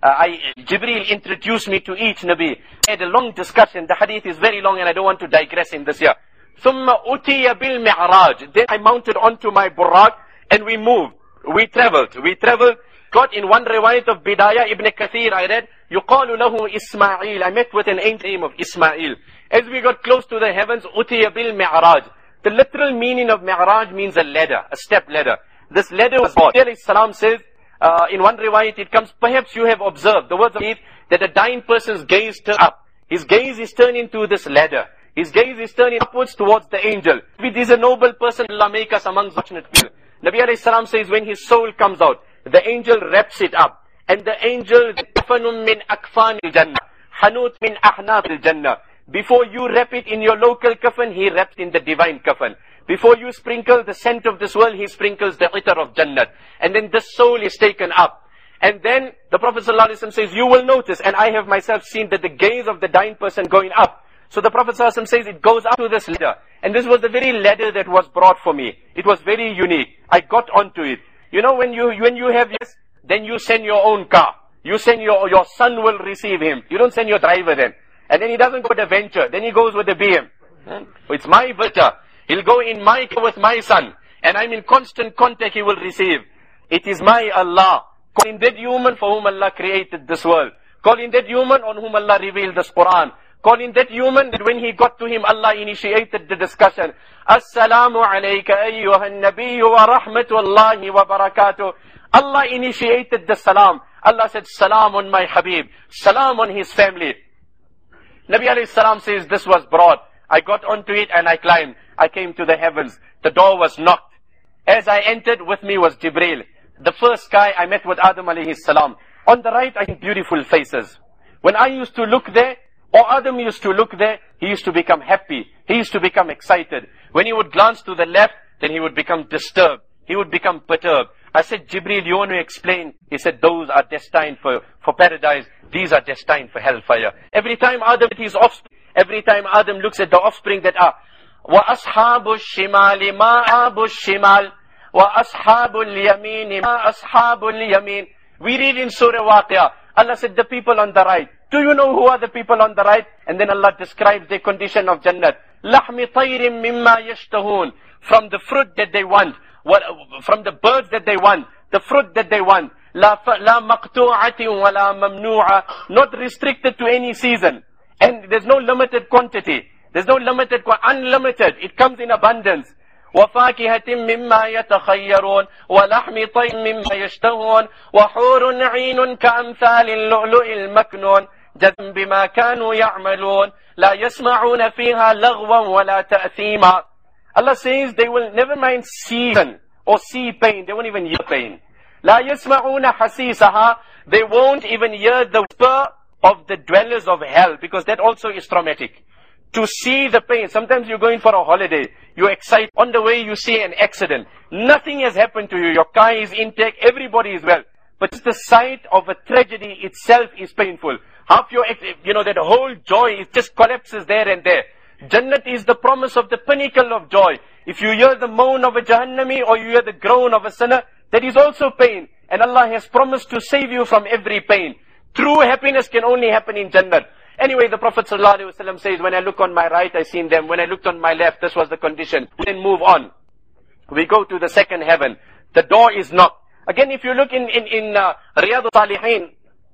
uh, I, Jibreel introduced me to each Nabi. I had a long discussion. The hadith is very long and I don't want to digress in this here. ثُمَّ أُتِيَ بِالْمِعْرَاجِ Then I mounted onto my buraq and we moved. We traveled. We traveled. Got in one riwayat of Bidayah Ibn Kathir, I read, يُقَالُ لَهُ Ismail. I met with an angel named of Ismail. As we got close to the heavens, أُتِيَ بِالْمِعْرَاجِ The literal meaning of Mi'raj means a ladder, a step ladder. This ladder was brought. Nabi Salam says, uh, in one riwayat it comes, perhaps you have observed, the words of it, that a dying person's gaze turns up. His gaze is turning to this ladder. His gaze is turning upwards towards the angel. If it is a noble person, Allah make us amongst fortunate people. Nabi alayhi salam says, when his soul comes out, the angel wraps it up. And the angel, kafanun min akfan al-jannah, hanut min ahnaf al-jannah. Before you wrap it in your local kafan, he wraps in the divine kafan. Before you sprinkle the scent of this world, he sprinkles the itar of Jannat. And then the soul is taken up. And then the Prophet ﷺ says, you will notice, and I have myself seen that the gaze of the dying person going up. So the Prophet ﷺ says, it goes up to this ladder. And this was the very ladder that was brought for me. It was very unique. I got onto it. You know, when you, when you have yes, then you send your own car. You send your, your son will receive him. You don't send your driver then. And then he doesn't go with a venture. Then he goes with the B M. Hmm? It's my venture. He'll go in my car with my son. And I'm in constant contact, he will receive. It is my Allah. Calling that human for whom Allah created this world. Calling that human on whom Allah revealed this Quran. Calling that human that when he got to him, Allah initiated the discussion. Assalamu alayka ayyuhan nabiyyu wa rahmatullahi wa barakatuh. Allah initiated the salam. Allah said, salam on my Habib. Salam on his family. Nabi alayhi salam says, this was brought. I got onto it and I climbed. I came to the heavens. The door was knocked. As I entered, with me was Jibreel. The first guy I met with Adam alayhi salam. On the right, I see beautiful faces. When I used to look there, or Adam used to look there, he used to become happy. He used to become excited. When he would glance to the left, then he would become disturbed. He would become perturbed. I said, Jibreel, you want to explain? He said, those are destined for, for paradise. These are destined for hellfire. Every time Adam his offspring, every time Adam looks at the offspring that are, وَأَصْحَابُ الشِّمَالِ مَا أَصْحَابُ الشِّمَالِ وَأَصْحَابُ الْيَمِينِ مَا أَصْحَابُ الْيَمِينِ We read in Surah Waqi'ah, Allah said, the people on the right. Do you know who are the people on the right? And then Allah describes the condition of Jannat. لَحْمِ طَيْرٍ مِمَّا يَشْتَهُونَ From the fruit that they want. What, from the birds that they want, the fruit that they want, la la maqtu'atin wa la mamnu'a, not restricted to any season, and there's no limited quantity, there's no limited, unlimited, it comes in abundance. وَفَاكِهَةٍ مِمَّا يَتَخَيَّرُونَ وَلَحْمِ طَيْرٍ مِمَّا يَشْتَهُونَ وَحُورٌ عِينٌ كَأَمْثَالِ اللُّؤْلُؤِ الْمَكْنُونِ جَزَاءً بِمَا كَانُوا يَعْمَلُونَ لَا يَسْمَعُونَ فِيهَا لَغْوًا وَلَا تَأْثِيمًا Allah says they will never mind season or see pain. They won't even hear pain. La yasma'una hasisaha. They won't even hear the whisper of the dwellers of hell, because that also is traumatic. To see the pain. Sometimes you're going for a holiday. You're excited. On the way you see an accident. Nothing has happened to you. Your car is intact. Everybody is well. But just the sight of a tragedy itself is painful. Half your, you know, that whole joy, it just collapses there and there. Jannat is the promise of the pinnacle of joy. If you hear the moan of a Jahannami or you hear the groan of a sinner, that is also pain. And Allah has promised to save you from every pain. True happiness can only happen in Jannat. Anyway, the Prophet ﷺ says, when I look on my right, I seen them. When I looked on my left, this was the condition. We then move on. We go to the second heaven. The door is knocked. Again, if you look in, in, in uh, Riyadh al-Salihin,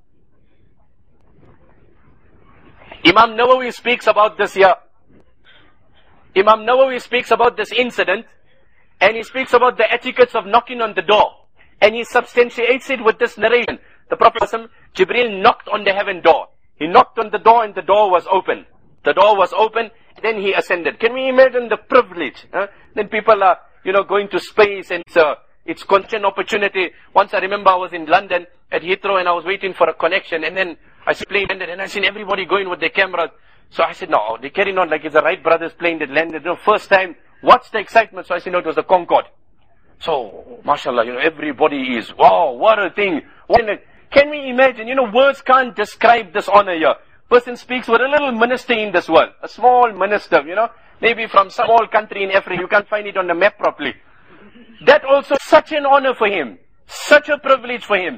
Imam Nawawi speaks about this here. Imam Nawawi speaks about this incident, and he speaks about the etiquettes of knocking on the door. And he substantiates it with this narration. The Prophet Jibreel knocked on the heaven door. He knocked on the door and the door was open. The door was open, then he ascended. Can we imagine the privilege? Huh? Then people are, you know, going to space, and it's, uh, it's constant opportunity. Once I remember I was in London at Heathrow and I was waiting for a connection, and then I see plane landed and I seen everybody going with their cameras. So I said, no, they're carrying on like it's the Wright brothers plane that landed. You know, first time, what's the excitement? So I said, no, it was the Concorde. So, mashallah, you know, everybody is, wow, what a thing. What a, can we imagine, you know, words can't describe this honor here. Person speaks with a little minister in this world. A small minister, you know, maybe from some small country in Africa. You can't find it on the map properly. That also such an honor for him. Such a privilege for him.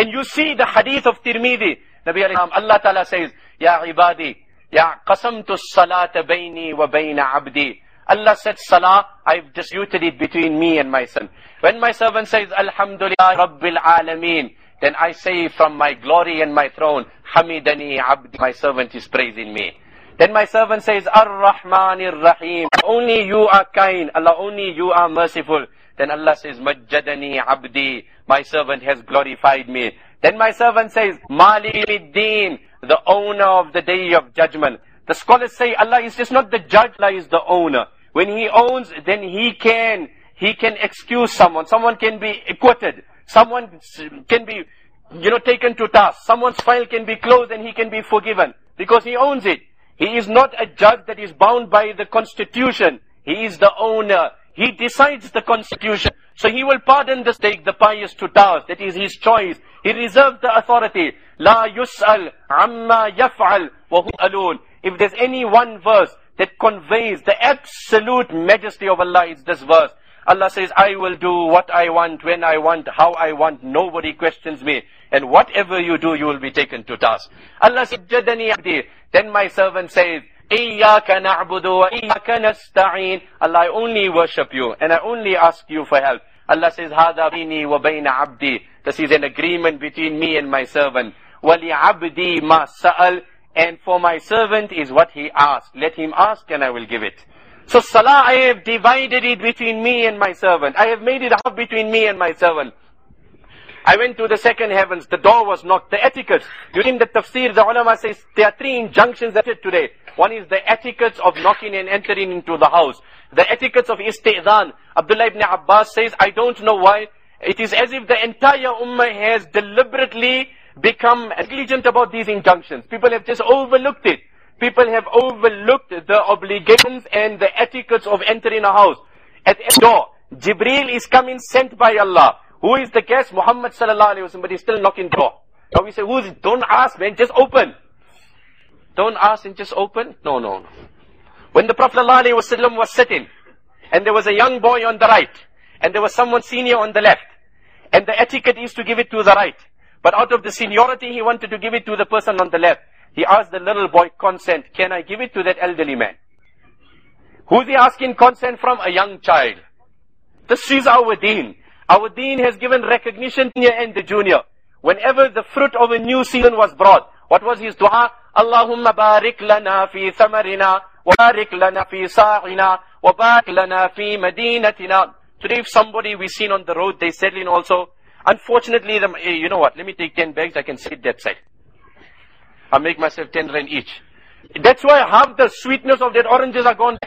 And you see the hadith of Tirmidhi. Nabi alayhi salam, Allah Ta'ala says, Ya ibadi, Ya qasamtu salata bayni wa bayna abdi. Allah said salah, I've disputed it between me and my son. When my servant says, Alhamdulillah Rabbil Alameen, then I say from my glory and my throne, Hamidani Abdi, my servant is praising me. Then my servant says, Ar-Rahmanir Rahim, only you are kind, Allah, only you are merciful. Then Allah says, Majjadani Abdi, my servant has glorified me. Then my servant says, Malikuddin, the owner of the day of judgment. The scholars say Allah is just not the judge, Allah is the owner. When He owns, then He can, He can excuse someone. Someone can be acquitted. Someone can be, you know, taken to task. Someone's file can be closed and he can be forgiven. Because He owns it. He is not a judge that is bound by the constitution. He is the owner. He decides the constitution. So He will pardon the stake, the pious to task. That is His choice. He reserves the authority. La yus'al amma yaf'al wa hum alun. If there's any one verse that conveys the absolute majesty of Allah, it's this verse. Allah says, I will do what I want, when I want, how I want. Nobody questions me. And whatever you do, you will be taken to task. Allah says, Jadani abdi. Then my servant says, Iyaka na'budu wa iyaka nasta'een. Allah, I only worship you and I only ask you for help. Allah says, Hada bini wa bayna abdi. This is an agreement between me and my servant. Wali abdi ma sa'al. And for my servant is what he asked. Let him ask and I will give it. So salah, I have divided it between me and my servant. I have made it half between me and my servant. I went to the second heavens. The door was knocked. The etiquette. During the tafsir, the ulama says there are three injunctions at it today. One is the etiquette of knocking and entering into the house. The etiquette of isti'dhan. Abdullah ibn Abbas says, I don't know why. It is as if the entire ummah has deliberately become negligent about these injunctions. People have just overlooked it. People have overlooked the obligations and the etiquettes of entering a house. At the door, Jibreel is coming sent by Allah. Who is the guest? Muhammad sallallahu alayhi wa sallam, but he's still knocking the door. Now we say, who is it? Don't ask, man, just open. Don't ask and just open? No, no, no. When the Prophet sallallahu alayhi wa sallam was sitting, and there was a young boy on the right, and there was someone senior on the left, and the etiquette is to give it to the right. But out of the seniority, he wanted to give it to the person on the left. He asked the little boy, consent, can I give it to that elderly man? Who's he asking consent from? A young child. This is our deen. Our deen has given recognition senior and the junior. Whenever the fruit of a new season was brought, what was his dua? Allahumma barik lana fi thamarina, wa barik lana fi sa'ina, wa barik lana fi madinatina. Today if somebody we seen on the road, they settle in also. Unfortunately, the, you know what, let me take ten bags, I can sit that side. I'll make myself ten rand each. That's why half the sweetness of that oranges are gone.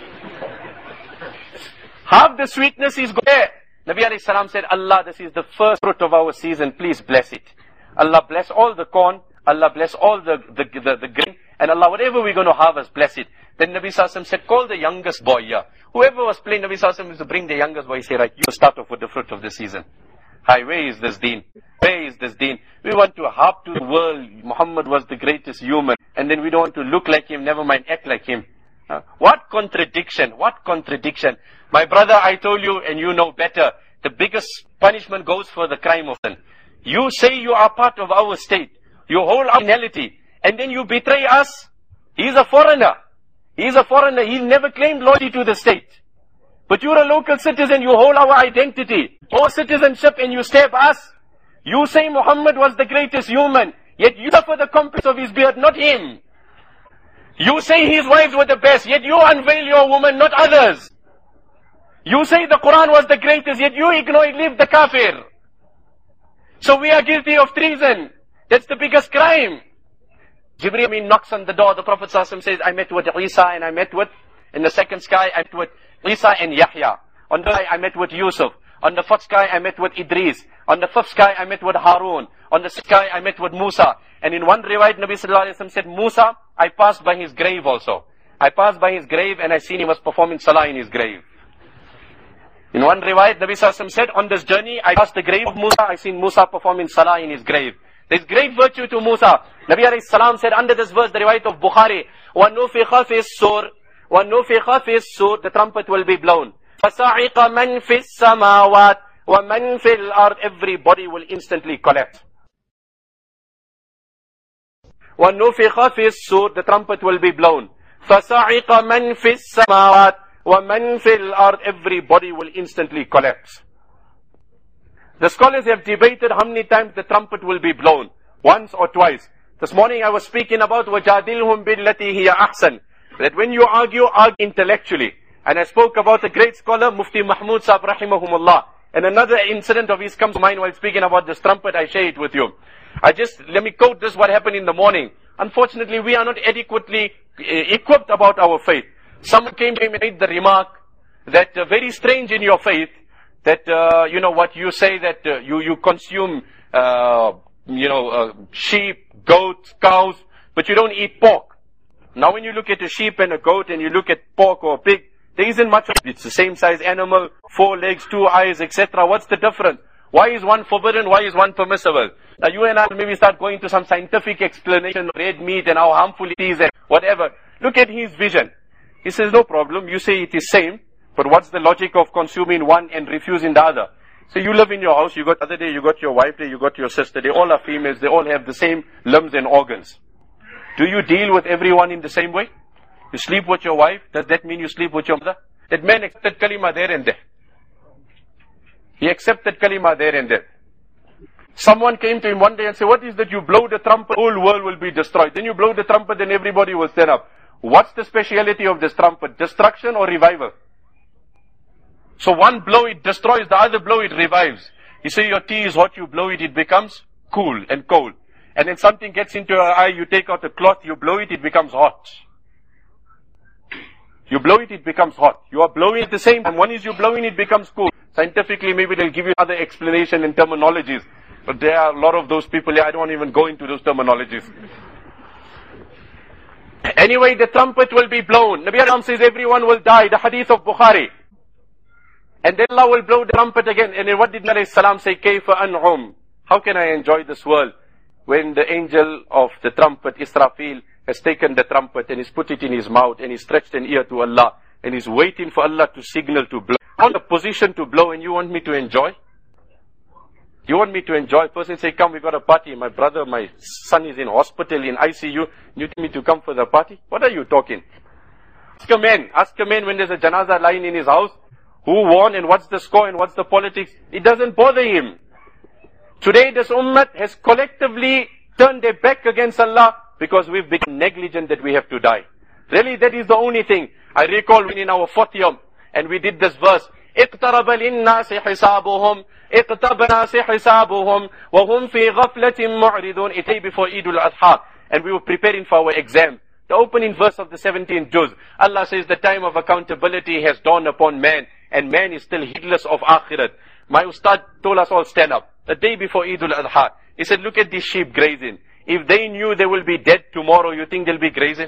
Half the sweetness is gone there. Nabi alayhi salam said, Allah, this is the first fruit of our season, please bless it. Allah bless all the corn, Allah bless all the, the, the, the grain, and Allah, whatever we're going to harvest, bless it. Then Nabi sallallahu alayhi wa sallam said, call the youngest boy here. Whoever was playing, Nabi sallallahu alayhi wa sallam used to bring the youngest boy, he said, right, you start off with the fruit of the season. Hi, where is this deen? Where is this deen? We want to harp to the world, Muhammad was the greatest human, and then we don't want to look like him, never mind act like him. Uh, what contradiction, what contradiction. My brother, I told you, and you know better, the biggest punishment goes for the crime of sin. You say you are part of our state, you hold our nationality, and then you betray us. He's a foreigner. He's a foreigner, he never claimed loyalty to the state. But you're a local citizen, you hold our identity, our citizenship, and you stab us. You say Muhammad was the greatest human, yet you suffer the complex of his beard, not him. You say his wives were the best, yet you unveil your woman, not others. You say the Quran was the greatest, yet you ignore it, leave the kafir. So we are guilty of treason. That's the biggest crime. Jibreel Amin knocks on the door. The Prophet ﷺ says, I met with Isa and I met with, in the second sky, I met with Isa and Yahya. On the sky, I met with Yusuf. On the fourth sky, I met with Idris. On the fifth sky, I met with Harun. On the sky, I met with Musa. And in one riwayat, Nabi sallallahu alayhi wa sallam said, Musa, I passed by his grave also. I passed by his grave and I seen he was performing salah in his grave. In one riwayat, Nabi sallallahu alayhi wa sallam said, on this journey, I passed the grave of Musa, I seen Musa performing salah in his grave. There's great virtue to Musa. Nabi alayhi salam said under this verse, the riwayat of Bukhari, وَنُفِخَ فِي السُّورِ وَنُفِخَ فِي السُّورِ, the trumpet will be blown. فَصَعِقَ مَنْ فِي السَّمَاوَاتِ وَمَنْ فِي الْأَرْضِ, everybody will instantly collapse. وَنُفِخَ فِي الصُّورِ, the trumpet will be blown. فَصَعِقَ مَنْ فِي السَّمَاوَاتِ وَمَنْ فِي الْأَرْضِ, everybody will instantly collapse. The scholars have debated how many times the trumpet will be blown. Once or twice. This morning I was speaking about وَجَادِلْهُمْ بِالَّتِي هِيَ أَحْسَنُ, that when you argue, argue intellectually. And I spoke about a great scholar, Mufti Mahmud Sahib rahimahumullah. And another incident of his comes to mind while speaking about this trumpet. I share it with you. I just, let me quote this, what happened in the morning. Unfortunately, we are not adequately uh, equipped about our faith. Someone came to me and made the remark that uh, very strange in your faith, that, uh, you know, what you say that uh, you, you consume, uh, you know, uh, sheep, goats, cows, but you don't eat pork. Now when you look at a sheep and a goat and you look at pork or pig, there isn't much of it. It's the same size animal, four legs, two eyes, et cetera. What's the difference? Why is one forbidden? Why is one permissible? Now you and I will maybe start going to some scientific explanation of red meat and how harmful it is and whatever. Look at his vision. He says, no problem. You say it is same, but what's the logic of consuming one and refusing the other? So you live in your house, you got the other day, you got your wife there, you got your sister, they all are females, they all have the same limbs and organs. Do you deal with everyone in the same way? You sleep with your wife, does that mean you sleep with your mother? That man accepted kalima there and there. He accepted kalima there and there. Someone came to him one day and said, what is that you blow the trumpet, the whole world will be destroyed. Then you blow the trumpet, then everybody will stand up. What's the speciality of this trumpet? Destruction or revival? So one blow it destroys, the other blow it revives. You say your tea is hot, you blow it, it becomes cool and cold. And then something gets into your eye, you take out a cloth, you blow it, it becomes hot. You blow it, it becomes hot. You are blowing at the same time. One is you blowing, it becomes cool. Scientifically, maybe they'll give you other explanation and terminologies. But there are a lot of those people here, I don't even go into those terminologies. Anyway, the trumpet will be blown. Nabi Adam says everyone will die. The hadith of Bukhari. And then Allah will blow the trumpet again. And then what did Nabi Salam say? Kayfa an'um. How can I enjoy this world? When the angel of the trumpet, Israfil, has taken the trumpet and he's put it in his mouth and he stretched an ear to Allah and he's waiting for Allah to signal to blow. I'm in a position to blow and you want me to enjoy? You want me to enjoy? Person say, come, we got a party. My brother, my son is in hospital, in I C U. You need me to come for the party? What are you talking? Ask a man. Ask a man when there's a janaza lying in his house. Who won and what's the score and what's the politics? It doesn't bother him. Today this ummah has collectively turned their back against Allah because we've become negligent that we have to die. Really, that is the only thing. I recall when in our fourth year, and we did this verse, اقترب للناس حسابهم اقترب الناس حسابهم وهم في غفلة معرضون. A day before Eid al-Adha, and we were preparing for our exam. The opening verse of the seventeenth juz, Allah says the time of accountability has dawned upon man, and man is still heedless of akhirat. My ustad told us all stand up. The day before Eid al-Adha, he said, look at these sheep grazing. If they knew they will be dead tomorrow, you think they'll be grazing?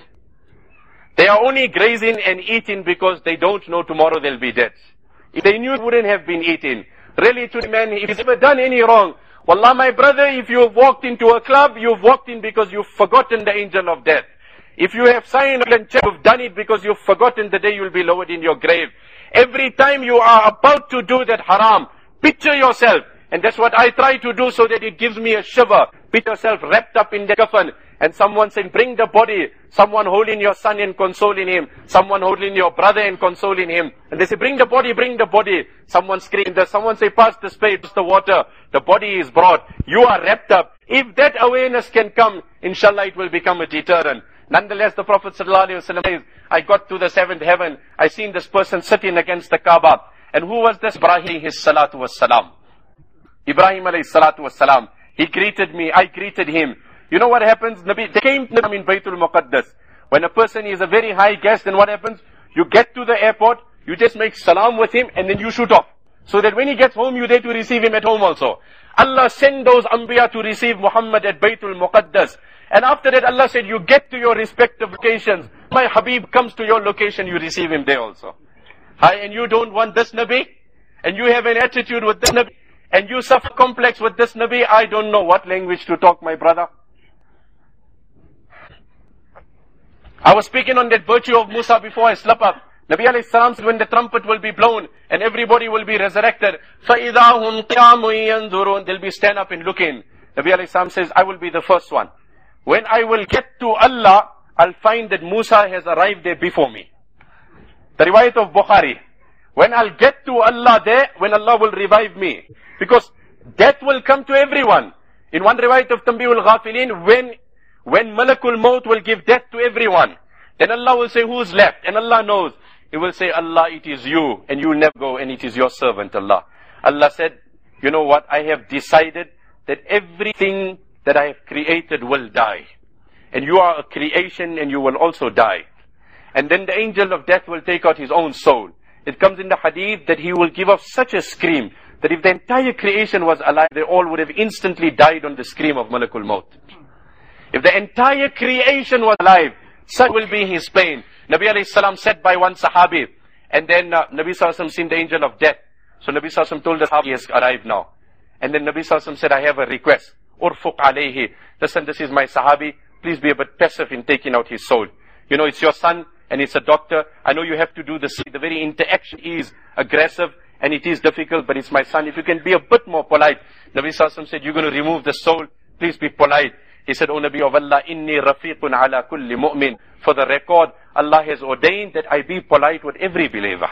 They are only grazing and eating because they don't know tomorrow they'll be dead. If they knew, it wouldn't have been eating. Really, to the man, if he's ever done any wrong, wallah, my brother, if you've walked into a club, you've walked in because you've forgotten the angel of death. If you have signed and checked, you've done it because you've forgotten the day you'll be lowered in your grave. Every time you are about to do that haram, picture yourself. And that's what I try to do so that it gives me a shiver. Picture yourself wrapped up in the coffin. And someone saying, bring the body. Someone holding your son and consoling him. Someone holding your brother and consoling him. And they say, bring the body, bring the body. Someone screams. Someone say, pass the spade, pass the water. The body is brought. You are wrapped up. If that awareness can come, inshallah it will become a deterrent. Nonetheless, the Prophet ﷺ says, I got to the seventh heaven. I seen this person sitting against the Kaaba. And who was this? Ibrahim, his salatu was salam. Ibrahim alayhi salatu was salam. He greeted me. I greeted him. You know what happens? Nabi, they came to him in Baytul Muqaddas. When a person is a very high guest, then what happens? You get to the airport, you just make salam with him, and then you shoot off. So that when he gets home, you're there to receive him at home also. Allah sent those Anbiya to receive Muhammad at Baytul Muqaddas. And after that, Allah said, you get to your respective locations. My Habib comes to your location, you receive him there also. Hi, and you don't want this Nabi? And you have an attitude with this Nabi? And you suffer complex with this Nabi? I don't know what language to talk, my brother. I was speaking on that virtue of Musa before I slept up. Nabi alayhi salam said when the trumpet will be blown and everybody will be resurrected, فَإِذَا هُمْ قِيَامٌ يَنْظُرُونَ, they'll be stand up and looking. Nabi alayhi salam says, I will be the first one. when I will get to Allah, I'll find that Musa has arrived there before me. The riwayat of Bukhari. When I'll get to Allah there, when Allah will revive me. Because death will come to everyone. In one riwayat of Tanbihul Ghafilin, when, when Malakul Maut will give death to everyone, then Allah will say, who's left? And Allah knows. He will say, Allah, it is you, and you will never go, and it is your servant, Allah. Allah said, you know what? I have decided that everything that I have created will die. And you are a creation, and you will also die. And then the angel of death will take out his own soul. It comes in the hadith that he will give off such a scream that if the entire creation was alive, they all would have instantly died on the scream of Malakul Maut. If the entire creation was alive, such will be his pain. Nabi alayhi salam said by one sahabi, and then uh, Nabi sallallahu alayhi wasallam seen the angel of death. So Nabi sallallahu alayhi wasallam told the sahabi, he has arrived now. And then Nabi sallallahu alayhi wasallam said, I have a request. Urfuq alayhi. Listen, this is my sahabi. Please be a bit passive in taking out his soul. You know, it's your son, and it's a doctor. I know you have to do this. The very interaction is aggressive, and it is difficult, but it's my son. If you can be a bit more polite. Nabi sallallahu alayhi wasallam said, you're going to remove the soul. Please be polite. He said, O Nabi of Allah, inni rafiqun ala kulli mu'min. For the record, Allah has ordained that I be polite with every believer.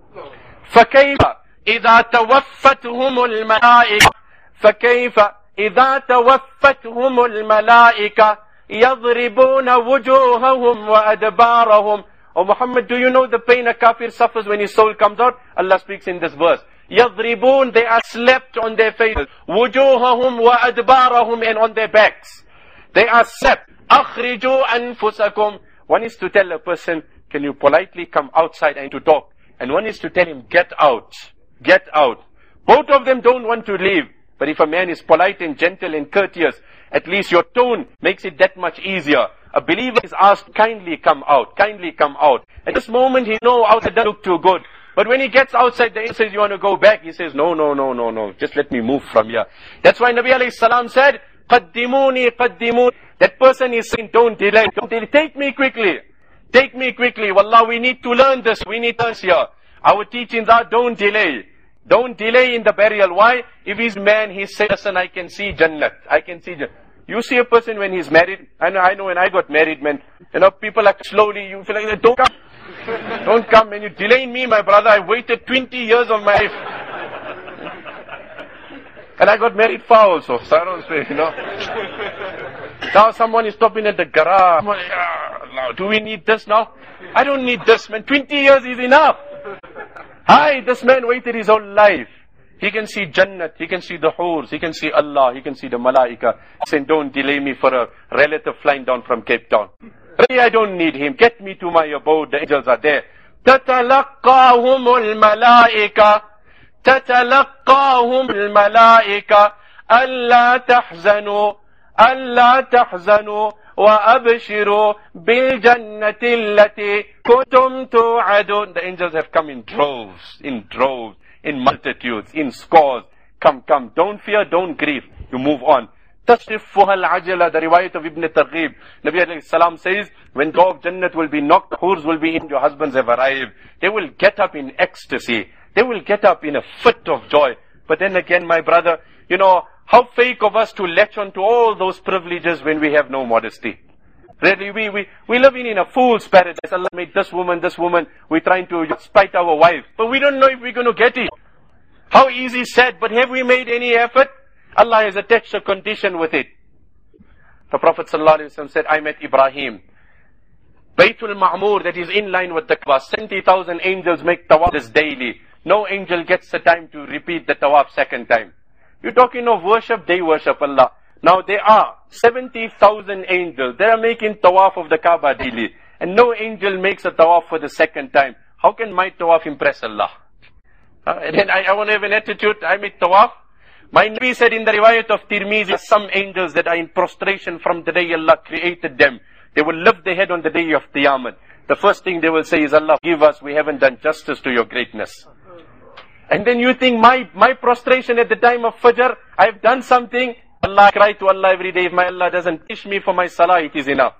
فَكَيْفَ إِذَا تَوَفَّتْهُمُ الْمَلَائِكَةِ فَكَيْفَ إِذَا تَوَفَّتْهُمُ الْمَلَائِكَةِ يَضْرِبُونَ وُجُوهَهُمْ وَأَدْبَارَهُمْ. Oh Muhammad, do you know the pain a kafir suffers when his soul comes out? Allah speaks in this verse. يَضْرِبُونَ, they are slapped on their faces. وُجُوهَهُمْ وَأَدْبَارَهُمْ, and on their backs. They are slapped. أَخْرِجُوا أَنفُسَكُمْ. One is to tell a person, can you politely come outside and to talk? And one is to tell him, get out. Get out. Both of them don't want to leave. But if a man is polite and gentle and courteous, at least your tone makes it that much easier. A believer is asked, kindly come out. Kindly come out. At this moment, he knows outside doesn't look too good. But when he gets outside, the says, you want to go back? He says, no, no, no, no, no. Just let me move from here. That's why Nabi alayhi salam said, Qaddimuni, Qaddimuni. That person is saying, don't delay, don't delay. Take me quickly. Take me quickly. Wallah, we need to learn this. We need this here. Our teachings are, don't delay. Don't delay in the burial. Why? If he's man, he says, listen, I can see Jannat. I can see Jannat. You see a person when he's married. I know, I know when I got married, man. You know, people are slowly, you feel like, don't come. Don't come. And you delay me, my brother. I waited twenty years of my life. And I got married far also, so I don't say, you know. Now someone is stopping at the garage. Now, do we need this now? I don't need this, man. twenty years is enough. Hi, this man waited his whole life. He can see Jannat, he can see the Hurs, he can see Allah, he can see the Malaika. Saying, don't delay me for a relative flying down from Cape Town. Really, I don't need him. Get me to my abode. The angels are there. تَتَلَقَّاهُمُ الْمَلَائِكَةِ تتلقاهم الملائكة ألا تحزنوا ألا تحزنوا وأبشروا بالجنة التي كنتم توعدون. The angels have come in droves, in droves, in multitudes, in scores. Come, come, don't fear, don't grieve. You move on. تشرفها العجلة. The riwayat of Ibn Targhib. Nabi alayhi salam says, when door of Jannat will be knocked, hurs will be in, your husbands have arrived. They will get up in ecstasy. They will get up in a fit of joy. But then again, my brother, you know, how fake of us to latch on to all those privileges when we have no modesty. Really, we, we, we live in a fool's paradise. Allah made this woman, this woman. We're trying to spite our wife. But we don't know if we're going to get it. How easy said, but have we made any effort? Allah has attached a condition with it. The Prophet ﷺ said, I met Ibrahim. Baytul Ma'mur, that is in line with the Kaaba. seventy thousand angels make tawaf this daily. No angel gets the time to repeat the tawaf second time. You're talking of worship, they worship Allah. Now there are seventy thousand angels. They are making tawaf of the Kaaba daily. And no angel makes a tawaf for the second time. How can my tawaf impress Allah? Uh, and then I, I want to have an attitude, I make tawaf. My Nabi said in the riwayat of Tirmizi, some angels that are in prostration from the day Allah created them. They will lift their head on the day of Qiyamah. The first thing they will say is, Allah, give us, we haven't done justice to your greatness. And then you think, my, my prostration at the time of Fajr, I've done something. Allah, I cry to Allah every day. If my Allah doesn't punish me for my salah, it is enough.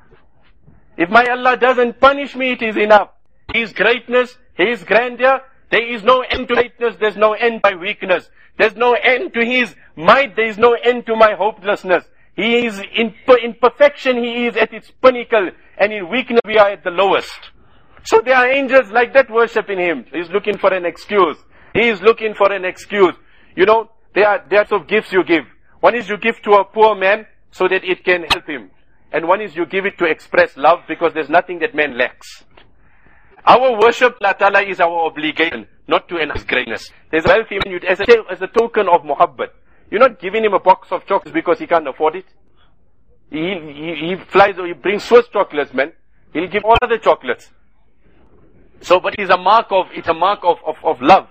If my Allah doesn't punish me, it is enough. His greatness, His grandeur, there is no end to greatness, there's no end by weakness. There's no end to His might, there is no end to my hopelessness. He is in, in perfection, He is at its pinnacle, and in weakness we are at the lowest. So there are angels like that worshiping Him. He's looking for an excuse. He is looking for an excuse. You know, there are types of gifts you give. One is you give to a poor man so that it can help him. And one is you give it to express love because there's nothing that man lacks. Our worship, Allah Ta'ala, is our obligation, not to enhance greatness. There's a wealthy man, as a, as a token of muhabbat. You're not giving him a box of chocolates because he can't afford it. He, he, he flies or he brings Swiss chocolates, man. He'll give all other chocolates. So, but it's a mark of, it's a mark of, of, of love.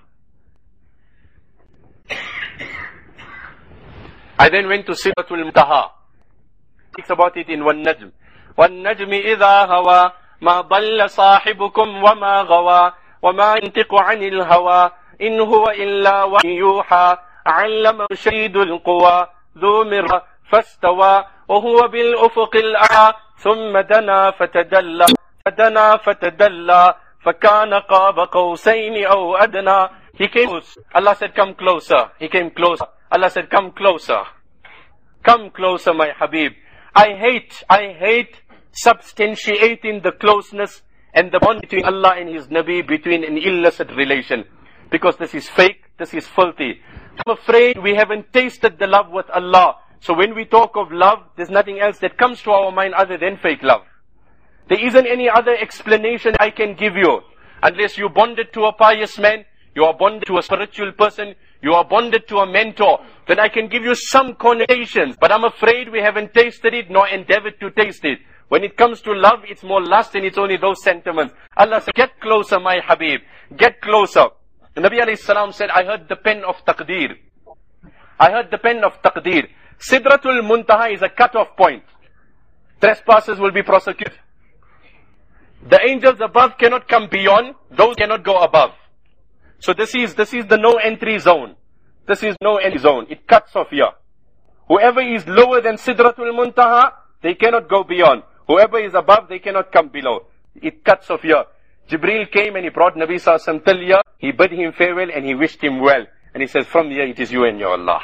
I then went to Sidratul Muntaha. Speaks about it in Wan Najm. Wan Najmi idha hawa ma dalla sahibukum wa ma gawa wa ma yantiqu anil hawa in huwa illa wa yuha allama shadidul quwa dhu mirra fastawa wa huwa bil ufuqil a'la thumma dana fatadalla fadana fatadalla fakana qaba qawsayn aw adna. He came close. Allah said, come closer. He came closer. Allah said, come closer. Come closer, my Habib. I hate, I hate substantiating the closeness and the bond between Allah and His Nabi, between an illicit relation. Because this is fake, this is filthy. I'm afraid we haven't tasted the love with Allah. So when we talk of love, there's nothing else that comes to our mind other than fake love. There isn't any other explanation I can give you. Unless you bonded to a pious man, you are bonded to a spiritual person, you are bonded to a mentor, then I can give you some connotations. But I'm afraid we haven't tasted it nor endeavored to taste it. When it comes to love, it's more lust and it's only those sentiments. Allah said, get closer, my Habib. Get closer. The Nabi alayhi salam said, I heard the pen of taqdeer. I heard the pen of taqdeer. Sidratul Muntaha is a cut-off point. Trespassers will be prosecuted. The angels above cannot come beyond, those cannot go above. So this is, this is the no entry zone. This is no entry zone. It cuts off here. Whoever is lower than Sidratul Muntaha, they cannot go beyond. Whoever is above, they cannot come below. It cuts off here. Jibreel came and he brought Nabi Sallallahu Alaihi Wasallam till here. He bid him farewell and he wished him well. And he says, from here it is you and your Allah.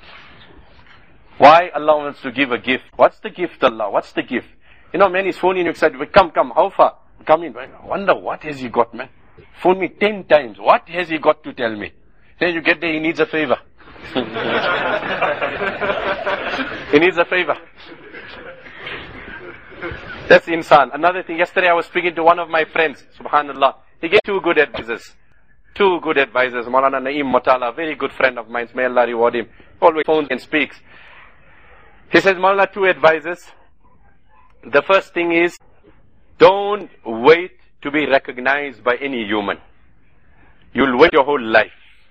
Why? Allah wants to give a gift. What's the gift, Allah? What's the gift? You know, man is phoning you, excited. Come, come, how far? Come in. I wonder what has he got, man? Phone me ten times. What has he got to tell me? Then you get there, he needs a favor. He needs a favor. That's insan. Another thing, yesterday I was speaking to one of my friends, subhanallah. He gave two good advisors. Two good advisors. Maulana Naeem Motala, very good friend of mine. May Allah reward him. Always phones and speaks. He says, Maulana, two advisors. The first thing is, don't wait to be recognized by any human. You'll wait your whole life.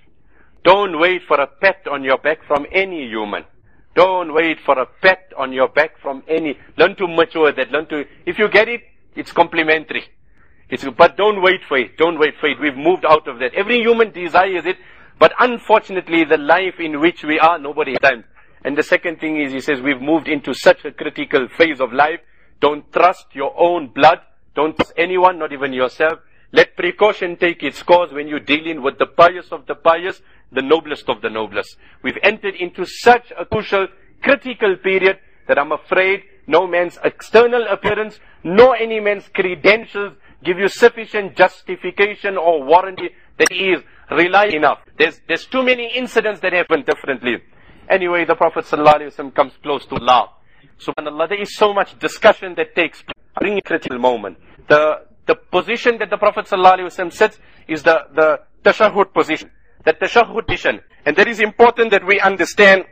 Don't wait for a pat on your back from any human. Don't wait for a pat on your back from any. Learn to mature that. Learn to. If you get it, it's complimentary. It's, but don't wait for it. Don't wait for it. We've moved out of that. Every human desires it, but unfortunately, the life in which we are, nobody has time. And the second thing is, he says, we've moved into such a critical phase of life. Don't trust your own blood. Don't trust anyone, not even yourself. Let precaution take its course when you're dealing with the pious of the pious, the noblest of the noblest. We've entered into such a crucial, critical period that I'm afraid no man's external appearance, nor any man's credentials give you sufficient justification or warranty that he is reliable enough. There's, there's too many incidents that happen differently. Anyway, the Prophet ﷺ comes close to Allah. SubhanAllah, there is so much discussion that takes place during a critical moment. The, the position that the Prophet ﷺ sits is the, the tashahhud position. The tashahhud position. And that is important that we understand,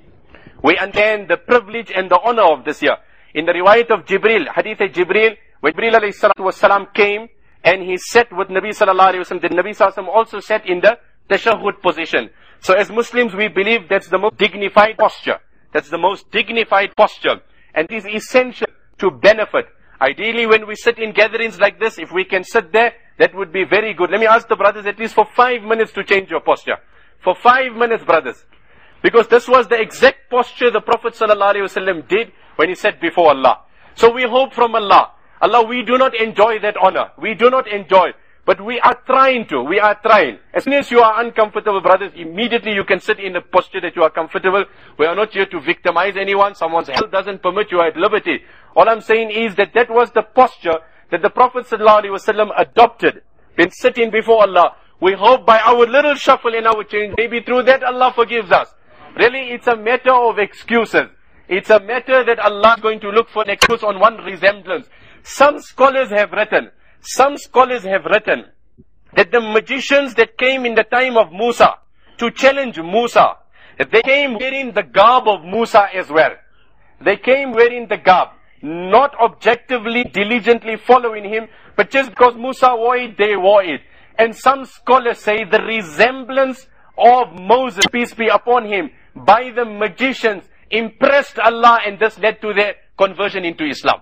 we understand the privilege and the honor of this year. In the riwayat of Jibreel, hadith of Jibreel, when Jibreel alayhi salatu wasalam came and he sat with Nabi sallallahu alayhi wasallam, the Nabi sallallahu alayhi wasallam also sat in the tashahhud position. So as Muslims, we believe that's the most dignified posture. That's the most dignified posture. And it is essential to benefit. Ideally, when we sit in gatherings like this, if we can sit there, that would be very good. Let me ask the brothers at least for five minutes to change your posture. For five minutes, brothers. Because this was the exact posture the Prophet ﷺ did when he sat before Allah. So we hope from Allah. Allah, we do not enjoy that honor. We do not enjoy. But we are trying to. We are trying. As soon as you are uncomfortable, brothers, immediately you can sit in a posture that you are comfortable. We are not here to victimize anyone. Someone's health doesn't permit you at liberty. All I'm saying is that that was the posture that the Prophet ﷺ adopted. Been sitting before Allah. We hope by our little shuffle and our change, maybe through that Allah forgives us. Really, it's a matter of excuses. It's a matter that Allah is going to look for an excuse on one resemblance. Some scholars have written, some scholars have written that the magicians that came in the time of Musa to challenge Musa, they came wearing the garb of Musa as well. They came wearing the garb, not objectively, diligently following him, but just because Musa wore it, they wore it. And some scholars say the resemblance of Moses, peace be upon him, by the magicians impressed Allah, and this led to their conversion into Islam.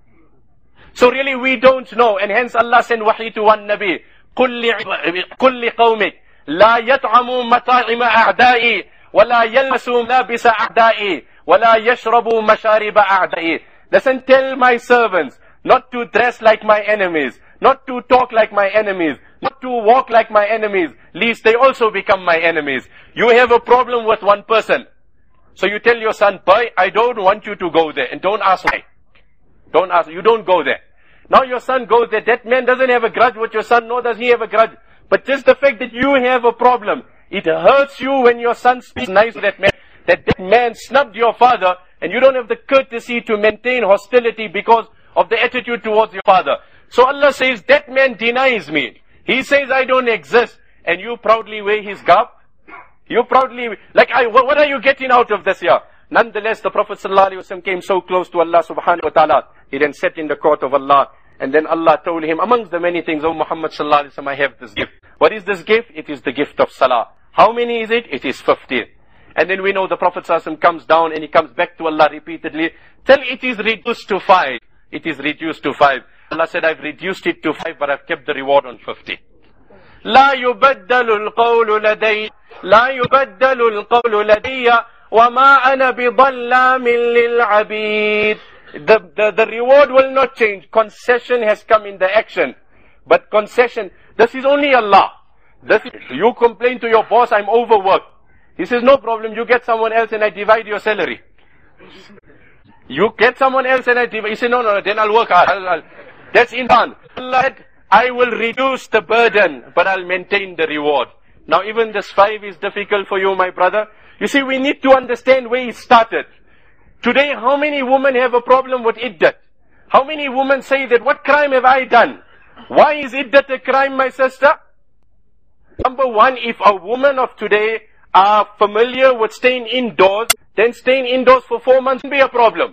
So really we don't know, and hence Allah sent wahi to one Nabi, قُلِّ قَوْمِكَ لَا يَطْعَمُوا مَطَاعِمَ أَعْدَائِي وَلَا يَلْبَسُوا مَلَابِسَ أَعْدَائِي وَلَا يَشْرَبُوا مَشَارِبَ أَعْدَائِي. Listen, tell my servants not to dress like my enemies, not to talk like my enemies, not to walk like my enemies, lest they also become my enemies. You have a problem with one person, so you tell your son, boy, I don't want you to go there, and don't ask why. Don't ask, you don't go there. Now your son goes there. That man doesn't have a grudge with your son, nor does he have a grudge. But just the fact that you have a problem, it hurts you when your son speaks nice to that man, that that man snubbed your father, and you don't have the courtesy to maintain hostility because of the attitude towards your father. So Allah says, that man denies me. He says I don't exist, and you proudly wear his garb. You proudly, like, I, what are you getting out of this here? Nonetheless, the Prophet ﷺ came so close to Allah subhanahu wa ta'ala. He then sat in the court of Allah. And then Allah told him, amongst the many things, O Muhammad ﷺ, I have this gift. What is this gift? It is the gift of salah. How many is it? It is fifty. And then we know the Prophet ﷺ comes down and he comes back to Allah repeatedly. Till it is reduced to five. It is reduced to five. Allah said, I've reduced it to five, but I've kept the reward on fifty. لا يبدل القول لدي لا يبدل القول لدي وما أنا بظلام للعبيد. The, the, the reward will not change. Concession has come in the action. But concession, this is only Allah. This is, you complain to your boss, I'm overworked. He says, no problem, you get someone else and I divide your salary. You get someone else and I divide. He said, no, no, no, then I'll work hard. I'll, I'll. That's in hand. Allah said, I will reduce the burden, but I'll maintain the reward. Now even this five is difficult for you, my brother. You see, we need to understand where it started. Today, how many women have a problem with iddat? How many women say that, what crime have I done? Why is iddat a crime, my sister? Number one, if a woman of today are familiar with staying indoors, then staying indoors for four months won't be a problem.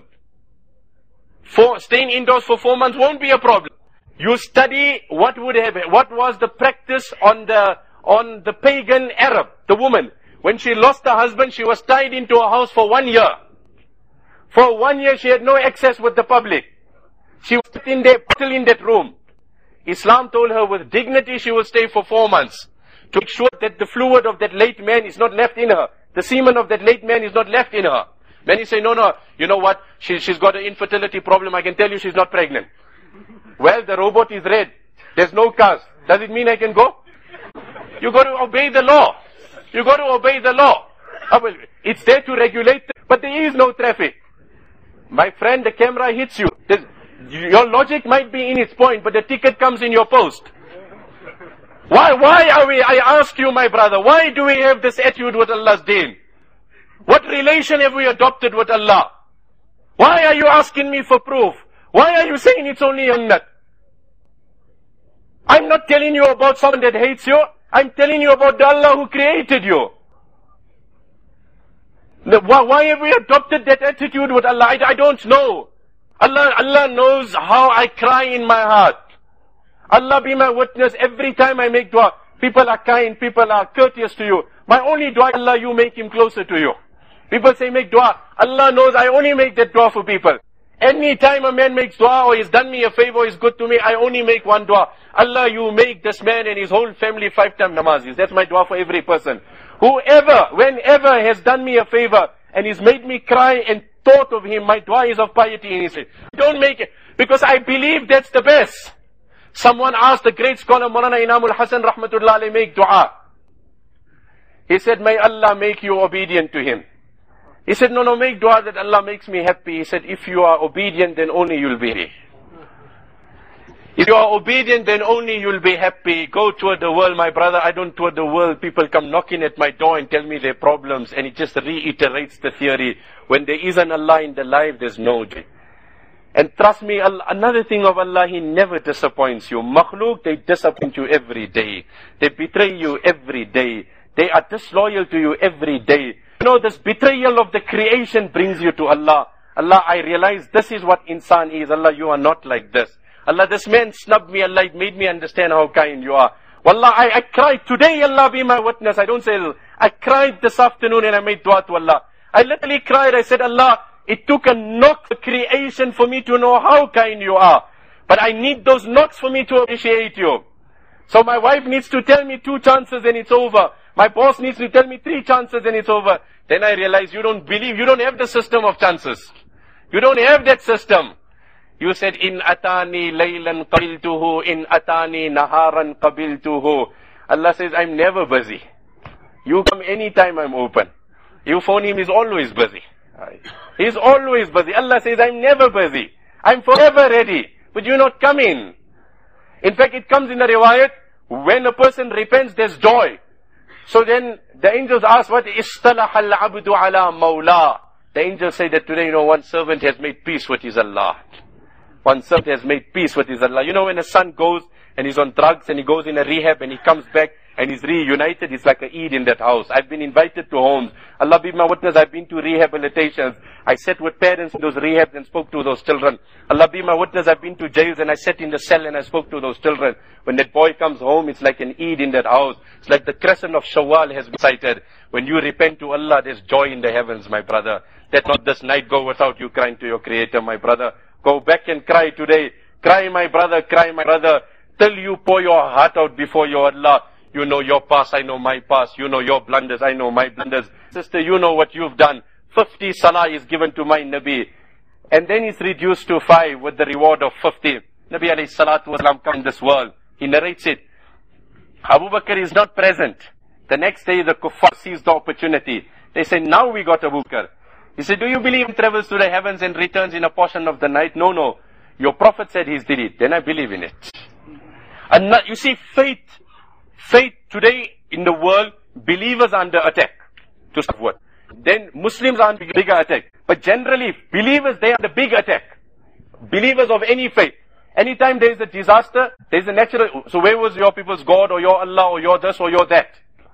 For, staying indoors for four months won't be a problem. You study what would have, what was the practice on the, on the pagan Arab, the woman. When she lost her husband, she was tied into a house for one year. For one year, she had no access with the public. She was in there, still in that room. Islam told her with dignity she will stay for four months. To make sure that the fluid of that late man is not left in her. The semen of that late man is not left in her. Many say, no, no, you know what? She, she's got an infertility problem. I can tell you she's not pregnant. Well, the robot is red. There's no cars. Does it mean I can go? You got to obey the law. You got to obey the law. It's there to regulate, but there is no traffic. My friend, the camera hits you. There's, your logic might be in its point, but the ticket comes in your post. Why, why are we, I ask you, my brother, why do we have this attitude with Allah's deen? What relation have we adopted with Allah? Why are you asking me for proof? Why are you saying it's only a nut? I'm not telling you about someone that hates you. I'm telling you about the Allah who created you. Why, why have we adopted that attitude with Allah? I, I don't know. Allah, Allah knows how I cry in my heart. Allah be my witness, every time I make dua, people are kind, people are courteous to you. My only dua, Allah, you make him closer to you. People say make dua. Allah knows I only make that dua for people. Any time a man makes dua or he's done me a favor, he's good to me, I only make one dua. Allah, you make this man and his whole family five time namazis. That's my dua for every person. Whoever, whenever has done me a favor and he's made me cry and thought of him, my dua is of piety in his life. Don't make it, because I believe that's the best. Someone asked the great scholar Maulana Inamul Hasan Rahmatullah alayhi, make dua. He said, may Allah make you obedient to Him. He said, no, no, make dua that Allah makes me happy. He said, if you are obedient, then only you'll be happy. If you are obedient, then only you'll be happy. Go toward the world, my brother. I don't toward the world. People come knocking at my door and tell me their problems, and it just reiterates the theory. When there is an Allah in the life, there's no joy. And trust me, Allah, another thing of Allah, He never disappoints you. Makhluk, they disappoint you every day. They betray you every day. They are disloyal to you every day. You know, this betrayal of the creation brings you to Allah. Allah, I realize this is what insan is. Allah, you are not like this. Allah, this man snubbed me. Allah, it made me understand how kind you are. Wallah, I, I cried today. Allah, be my witness. I don't say, I cried this afternoon and I made dua to Allah. I literally cried. I said, Allah, it took a knock of creation for me to know how kind you are. But I need those knocks for me to appreciate you. So my wife needs to tell me two chances and it's over. My boss needs to tell me three chances and it's over. Then I realize you don't believe, you don't have the system of chances. You don't have that system. You said, in atani laylan qabiltuhu, in atani naharan qabiltuhu. Allah says, I'm never busy. You come anytime I'm open. You phone Him, He's always busy. He's always busy. Allah says, I'm never busy. I'm forever ready. But you not come in. In fact, it comes in the riwayat, when a person repents, there's joy. So then the angels ask, what? Istalaha al-abdu ala mawla. The angels say that today, you know, one servant has made peace with his Allah. One servant has made peace with his Allah. You know, when a son goes and he's on drugs and he goes in a rehab and he comes back and he's reunited, it's like a Eid in that house. I've been invited to homes. Allah be my witness, I've been to rehabilitations. I sat with parents in those rehabs and spoke to those children. Allah be my witness, I've been to jails and I sat in the cell and I spoke to those children. When that boy comes home, it's like an Eid in that house. It's like the crescent of Shawwal has been sighted. When you repent to Allah, there's joy in the heavens, my brother. Let not this night go without you crying to your Creator, my brother. Go back and cry today. Cry, my brother, cry, my brother. Till you pour your heart out before your Allah. You know your past, I know my past. You know your blunders, I know my blunders. Sister, you know what you've done. fifty salah is given to my Nabi. And then it's reduced to five with the reward of fifty. Nabi alayhi salatu wasalam comes in this world. He narrates it. Abu Bakr is not present. The next day the kuffar sees the opportunity. They say, now we got Abu Bakr. He said, do you believe he travels to the heavens and returns in a portion of the night? No, no. Your prophet said he's did it. Then I believe in it. And not, you see, faith, faith today in the world, believers are under attack. To start what? Then Muslims are under bigger attack. But generally, believers, they are the big attack. Believers of any faith. Anytime there is a disaster, there is a natural, so where was your people's God or your Allah or your this or your that?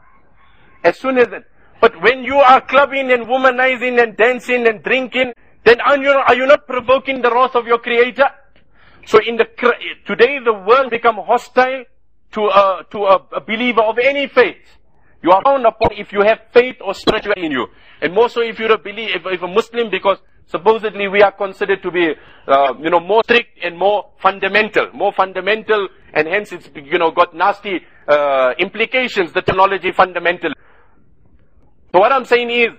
As soon as that. But when you are clubbing and womanizing and dancing and drinking, then are you, are you not provoking the wrath of your Creator? So in the, today the world become hostile to a, to a, a believer of any faith. You are frowned upon if you have faith or spirituality in you. And more so if you're a believer, if, if a Muslim, because supposedly we are considered to be, uh, you know, more strict and more fundamental, more fundamental, and hence it's, you know, got nasty, uh, implications, the terminology fundamental. So what I'm saying is,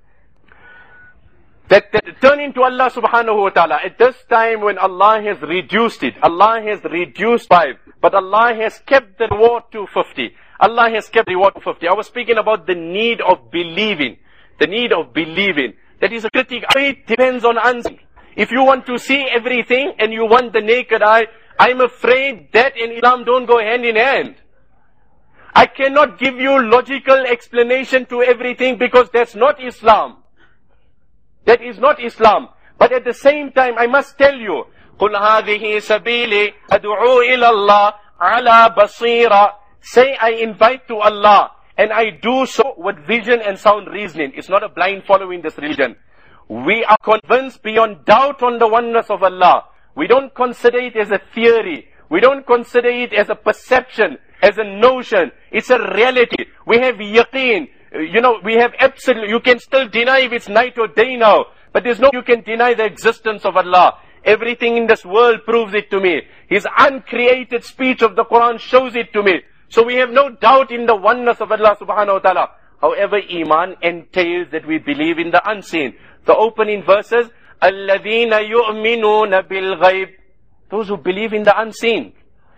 that, that turning to Allah subhanahu wa ta'ala, at this time when Allah has reduced it, Allah has reduced five, but Allah has kept the reward to fifty. Allah has kept the reward to fifty. I was speaking about the need of believing. The need of believing. That is a critique. It depends on unseen. If you want to see everything and you want the naked eye, I'm afraid that and Islam don't go hand in hand. I cannot give you logical explanation to everything because that's not Islam. That is not Islam. But at the same time, I must tell you, قُلْ هَذِهِ سَبِيلِ أَدْعُو إِلَى اللَّهِ عَلَى بَصِيرًا. Say, I invite to Allah, and I do so with vision and sound reasoning. It's not a blind following this religion. We are convinced beyond doubt on the oneness of Allah. We don't consider it as a theory. We don't consider it as a perception, as a notion. It's a reality. We have yaqeen. You know, we have absolute, you can still deny if it's night or day now, but there's no, you can deny the existence of Allah. Everything in this world proves it to me. His uncreated speech of the Quran shows it to me. So we have no doubt in the oneness of Allah subhanahu wa ta'ala. However, Iman entails that we believe in the unseen. The opening verses, الَّذِينَ يُؤْمِنُونَ بِالْغَيْبِ. Those who believe in the unseen.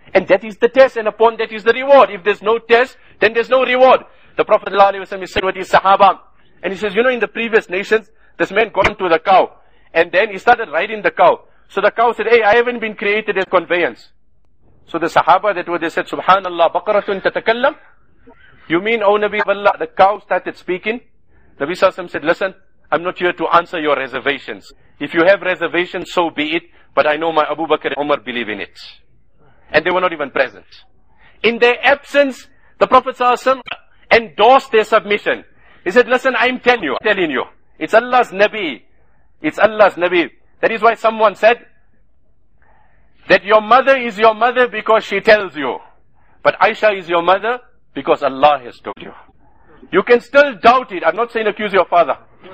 And that is the test, and upon that is the reward. If there's no test, then there's no reward. The Prophet ﷺ is saying with his Sahaba, and he says, you know, in the previous nations, this man got into the cow, and then he started riding the cow. So the cow said, hey, I haven't been created as conveyance. So the Sahaba that were, they said, Subhanallah, baqaratun tatakallam? You mean, O Nabi of Allah, the cow started speaking? Nabi Sallallahu Alaihi Wasallam said, listen, I'm not here to answer your reservations. If you have reservations, so be it, but I know my Abu Bakr and Umar believe in it. And they were not even present. In their absence, the Prophet ﷺ endorsed their submission. He said, listen, I'm telling you, I'm telling you. It's Allah's Nabi. It's Allah's Nabi. That is why someone said that your mother is your mother because she tells you. But Aisha is your mother because Allah has told you. You can still doubt it. I'm not saying accuse your father.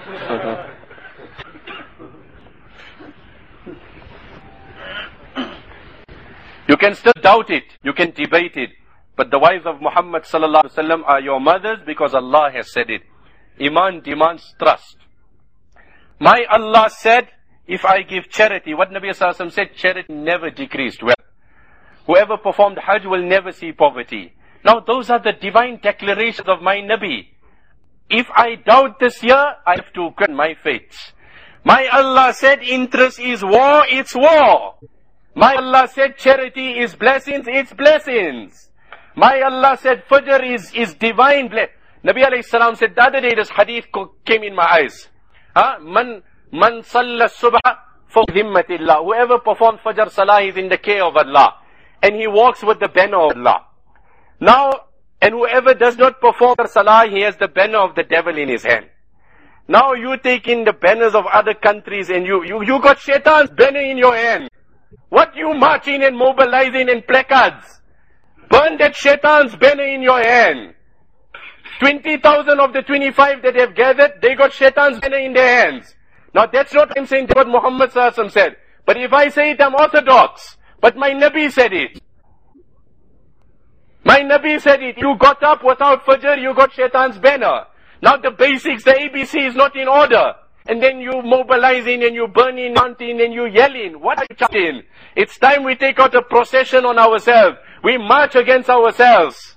You can still doubt it. You can debate it. But the wives of Muhammad sallallahu alaihi wasallam are your mothers because Allah has said it. Iman demands trust. My Allah said, if I give charity, what Nabi sallallahu alaihi wasallam said, charity never decreased wealth. Whoever performed Hajj will never see poverty. Now those are the divine declarations of my Nabi. If I doubt this year, I have to question my faith. My Allah said interest is war, it's war. My Allah said charity is blessings, it's blessings. My Allah said Fajr is, is divine blessing. Nabi alayhi salam said, the other day this hadith came in my eyes. Huh? Man, man salla subha for dhimmatillah. Whoever performs Fajr Salah is in the care of Allah. And he walks with the banner of Allah. Now, and whoever does not perform Salah, he has the banner of the devil in his hand. Now you take in the banners of other countries and you, you, you got Shaitan's banner in your hand. What you marching and mobilizing in placards? Burn that Shaitan's banner in your hand. twenty thousand of the twenty-five that have gathered, they got Shaitan's banner in their hands. Now that's not what I'm saying, that's what Muhammad sallallahu alaihi wasallam said. But if I say it, I'm orthodox. But my Nabi said it. My Nabi said it. You got up without Fajr, you got Shaitan's banner. Now the basics, the A B C is not in order. And then you mobilizing and you burning, chanting and you yelling. What are you chanting? It's time we take out a procession on ourselves. We march against ourselves.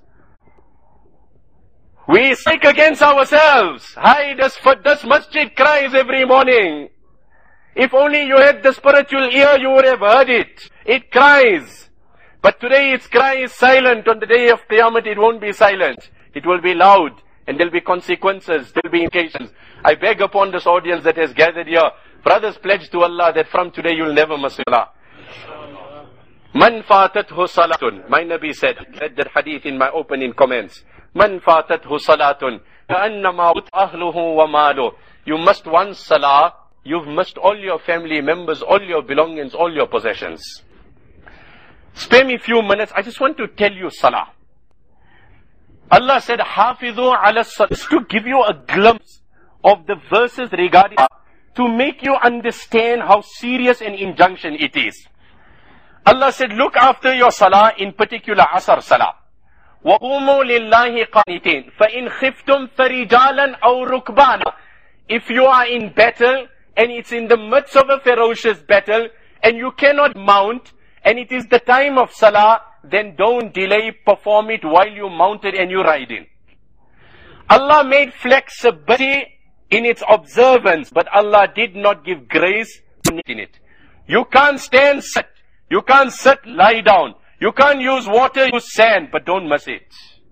We speak against ourselves. Hi, does, does masjid cries every morning? If only you had the spiritual ear, you would have heard it. It cries. But today its cry is silent. On the day of Qiyamah it won't be silent. It will be loud. And there'll be consequences. There'll be implications. I beg upon this audience that has gathered here, brothers, pledge to Allah that from today you'll never miss Salah. Man fatathu salatun. My Nabi said, I read that hadith in my opening comments. Man fatathu salatun. Ka'annama ahluhu wa malu. You must one salah. You've missed all your family members, all your belongings, all your possessions. Spare me a few minutes. I just want to tell you salah. Allah said, Hafidhu ala salah. Just to give you a glimpse of the verses regarding salah, to make you understand how serious an injunction it is. Allah said, look after your salah, in particular asr salah. وَقُومُوا لِلَّهِ قَانِتِينَ فَإِنْ خِفْتُمْ فَرِجَالًا أَوْ رُكْبَانًا. If you are in battle, and it's in the midst of a ferocious battle, and you cannot mount, and it is the time of salah, then don't delay, perform it while you mounted and you riding. Allah made flexibility in its observance, but Allah did not give grace in it. You can't stand, sit. You can't sit, lie down. You can't use water, use sand, but don't miss it.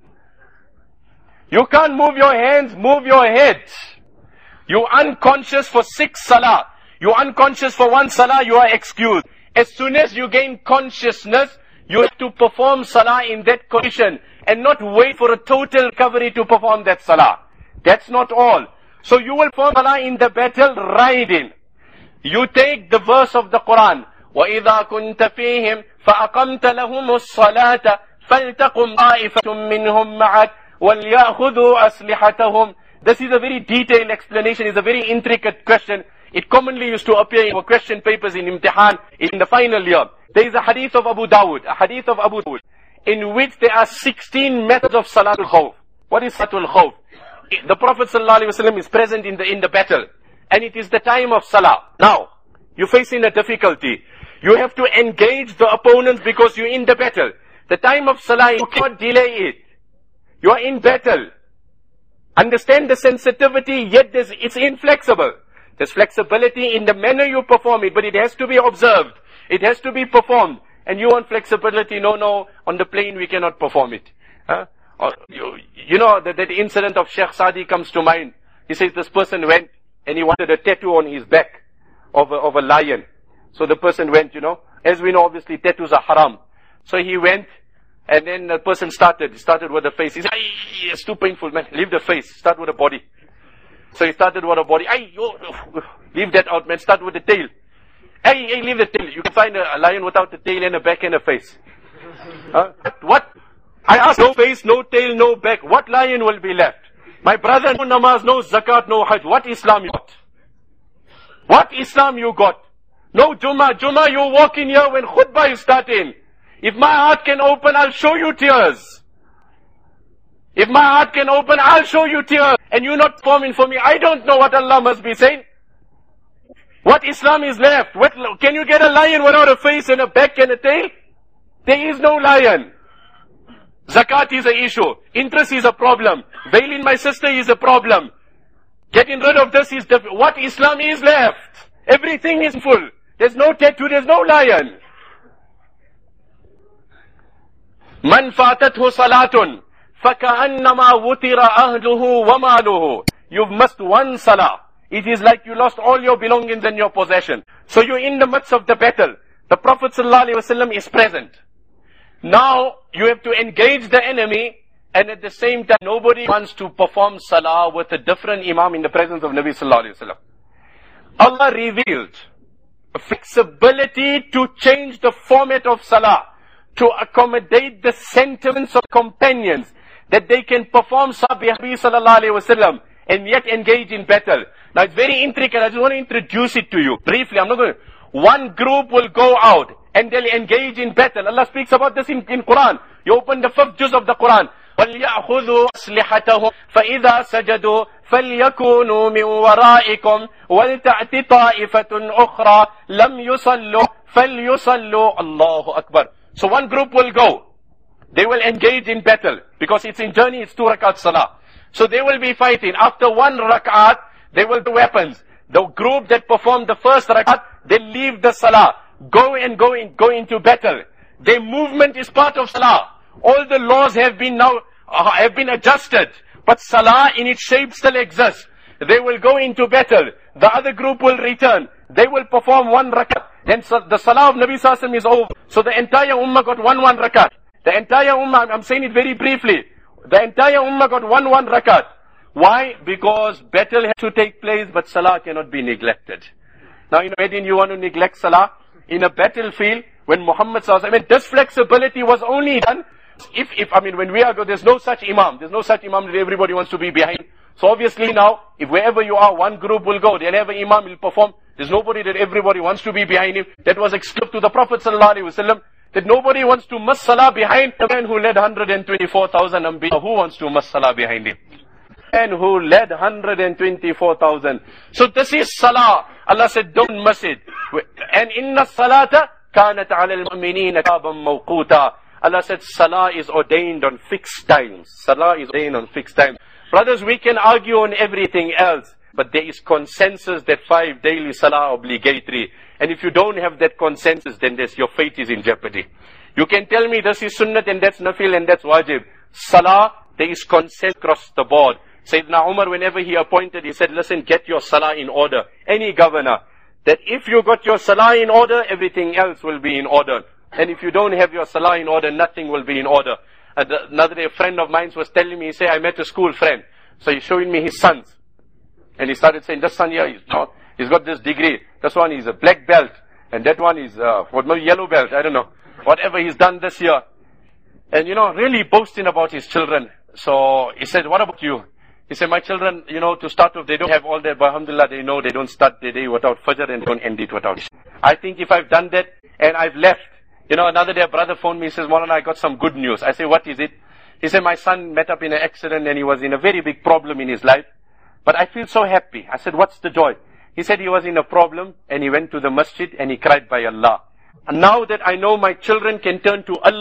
You can't move your hands, move your head. You're unconscious for six salah. You're unconscious for one salah, you are excused. As soon as you gain consciousness, you have to perform salah in that condition and not wait for a total recovery to perform that salah. That's not all. So you will perform salah in the battle riding. You take the verse of the Quran. وَإِذَا كُنْتَ فِيهِمْ فَأَقَمْتَ لَهُمُ الصَّلَاةَ فَلْتَقُمْ طَائِفَةٌ مِّنْهُمْ مَعَكَ وَلْيَأْخُذُوا أَسْلِحَتَهُمْ. This is a very detailed explanation. It's a very intricate question. It commonly used to appear in our question papers in Imtihan in the final year. There is a hadith of Abu Dawud, a hadith of Abu Dawud, in which there are sixteen methods of Salatul Khawf. What is Salatul Khawf? The Prophet ﷺ is present in the, in the battle, and it is the time of Salah. Now, you're facing a difficulty. You have to engage the opponents because you're in the battle. The time of salah, you cannot delay it. You are in battle. Understand the sensitivity, yet there's, it's inflexible. There's flexibility in the manner you perform it, but it has to be observed. It has to be performed. And you want flexibility, no, no, on the plane we cannot perform it. Huh? Or, you, you know, that, that incident of Sheikh Sadi comes to mind. He says this person went and he wanted a tattoo on his back of a, of a lion. So the person went, you know. As we know, obviously, tattoos are haram. So he went, and then the person started. He started with the face. He said, "Ay, it's too painful, man. Leave the face. Start with the body." So he started with the body. "Ay, yo, leave that out, man. Start with the tail. Hey, hey, leave the tail. You can find a, a lion without a tail and a back and a face." Huh? What? I asked, no face, no tail, no back. What lion will be left? My brother, no namaz, no zakat, no hajj. What Islam you got? What Islam you got? No Jummah. Jummah, you walk in here when khutbah is starting. If my heart can open, I'll show you tears. If my heart can open, I'll show you tears. And you're not performing for me. I don't know what Allah must be saying. What Islam is left? What, can you get a lion without a face and a back and a tail? There is no lion. Zakat is an issue. Interest is a problem. Veiling my sister is a problem. Getting rid of this is the, what Islam is left. Everything is full. There's no tattoo, there's no lion. Man fatathu salatun faka'annama wutira ahluhu wa maluhu. You've missed one salah. It is like you lost all your belongings and your possession. So you're in the midst of the battle. The Prophet ﷺ is present. Now you have to engage the enemy, and at the same time nobody wants to perform salah with a different imam in the presence of Nabi Sallallahu Alaihi Wasallam. Allah revealed a flexibility to change the format of salah, to accommodate the sentiments of companions, that they can perform salah bi Nabi Sallallahu Alaihi Wasallam and yet engage in battle. Now it's very intricate. I just want to introduce it to you briefly. I'm not going to. One group will go out and they'll engage in battle. Allah speaks about this in, in Quran. You open the fifth juz of the Quran. وَلْيَأْخُذُوا أَسْلِحَتَهُمْ فَإِذَا سَجَدُوا فَلْيَكُونُوا مِنْ وَرَائِكُمْ وَلْتَأْتِ طَائِفَةٌ أُخْرَى لَمْ يُصَلُّوا فَلْيُصَلُّوا Allahu Akbar. So one group will go. They will engage in battle. Because it's in journey, it's two rakat salah. So they will be fighting. After one rakat, they will do weapons. The group that performed the first rakat, they leave the salah. Go and go, in, go into battle. Their movement is part of salah. All the laws have been now, uh, have been adjusted. But salah in its shape still exists. They will go into battle. The other group will return. They will perform one rakat. Then so the salah of Nabi Sallallahu Alaihi Wasallam is over. So the entire ummah got one one rakat. The entire ummah, I'm saying it very briefly. The entire ummah got one one rakat. Why? Because battle has to take place, but salah cannot be neglected. Now in Medina you want to neglect salah? In a battlefield, when Muhammad Sallallahu Alaihi Wasallam, I mean, this flexibility was only done if, if, I mean, when we are go, there's no such imam. There's no such imam that everybody wants to be behind. So obviously now, if wherever you are, one group will go, they'll have an imam, will perform. There's nobody that everybody wants to be behind him. That was exclusive to the Prophet Sallallahu Alaihi Wasallam, that nobody wants to miss salah behind the man who led one hundred twenty-four thousand Anbiya. Who wants to miss salah behind him? And who led one hundred twenty-four thousand. So this is salah. Allah said, don't miss it. And inna salata kanat ala al-mu'minina kitaban mawquta. Allah said, salah is ordained on fixed times. Salah is ordained on fixed times. Brothers, we can argue on everything else, but there is consensus that five daily salah are obligatory. And if you don't have that consensus, then there's, your faith is in jeopardy. You can tell me this is sunnat and that's nafil and that's wajib. Salah, there is consensus across the board. Sayyidina Umar, whenever he appointed, he said, listen, get your salah in order. Any governor, that if you got your salah in order, everything else will be in order. And if you don't have your salah in order, nothing will be in order. And another day, a friend of mine was telling me, he said, I met a school friend. So he's showing me his sons. And he started saying, this son here, he's, no, he's got this degree. This one is a black belt. And that one is, uh, what, maybe yellow belt, I don't know. Whatever he's done this year. And, you know, really boasting about his children. So he said, what about you? He said, my children, you know, to start off, they don't have all that, but alhamdulillah, they know they don't start their day without fajr and don't end it without it. I think if I've done that and I've left, you know, another day a brother phoned me, he says, Maulana, I got some good news. I say, what is it? He said, my son met up in an accident and he was in a very big problem in his life. But I feel so happy. I said, what's the joy? He said he was in a problem and he went to the masjid and he cried by Allah. And now that I know my children can turn to Allah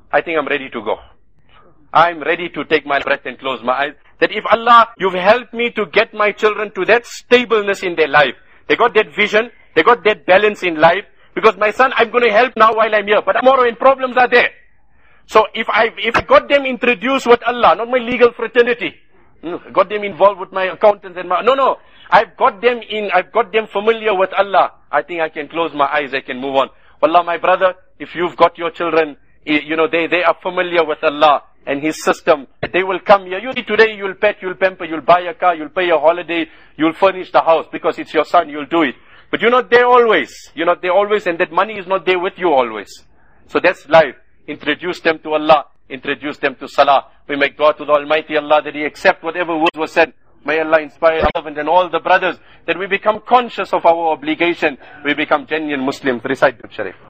I think I'm ready to go. I'm ready to take my breath and close my eyes. That if Allah, you've helped me to get my children to that stableness in their life. They got that vision, they got that balance in life. Because my son, I'm going to help now while I'm here, but tomorrow when problems are there. So if I if I got them introduced with Allah, not my legal fraternity, got them involved with my accountants and my, no, no, I've got them in, I've got them familiar with Allah. I think I can close my eyes, I can move on. Wallah, my brother, if you've got your children, you know, they, they are familiar with Allah and His system, they will come here. You today, you'll pet, you'll pamper, you'll buy a car, you'll pay a holiday, you'll furnish the house because it's your son, you'll do it. But you're not there always. You're not there always, and that money is not there with you always. So that's life. Introduce them to Allah. Introduce them to Salah. We make dua to the Almighty Allah that He accept whatever words were said. May Allah inspire our servant and all the brothers that we become conscious of our obligation. We become genuine Muslims. Recite the Sharif.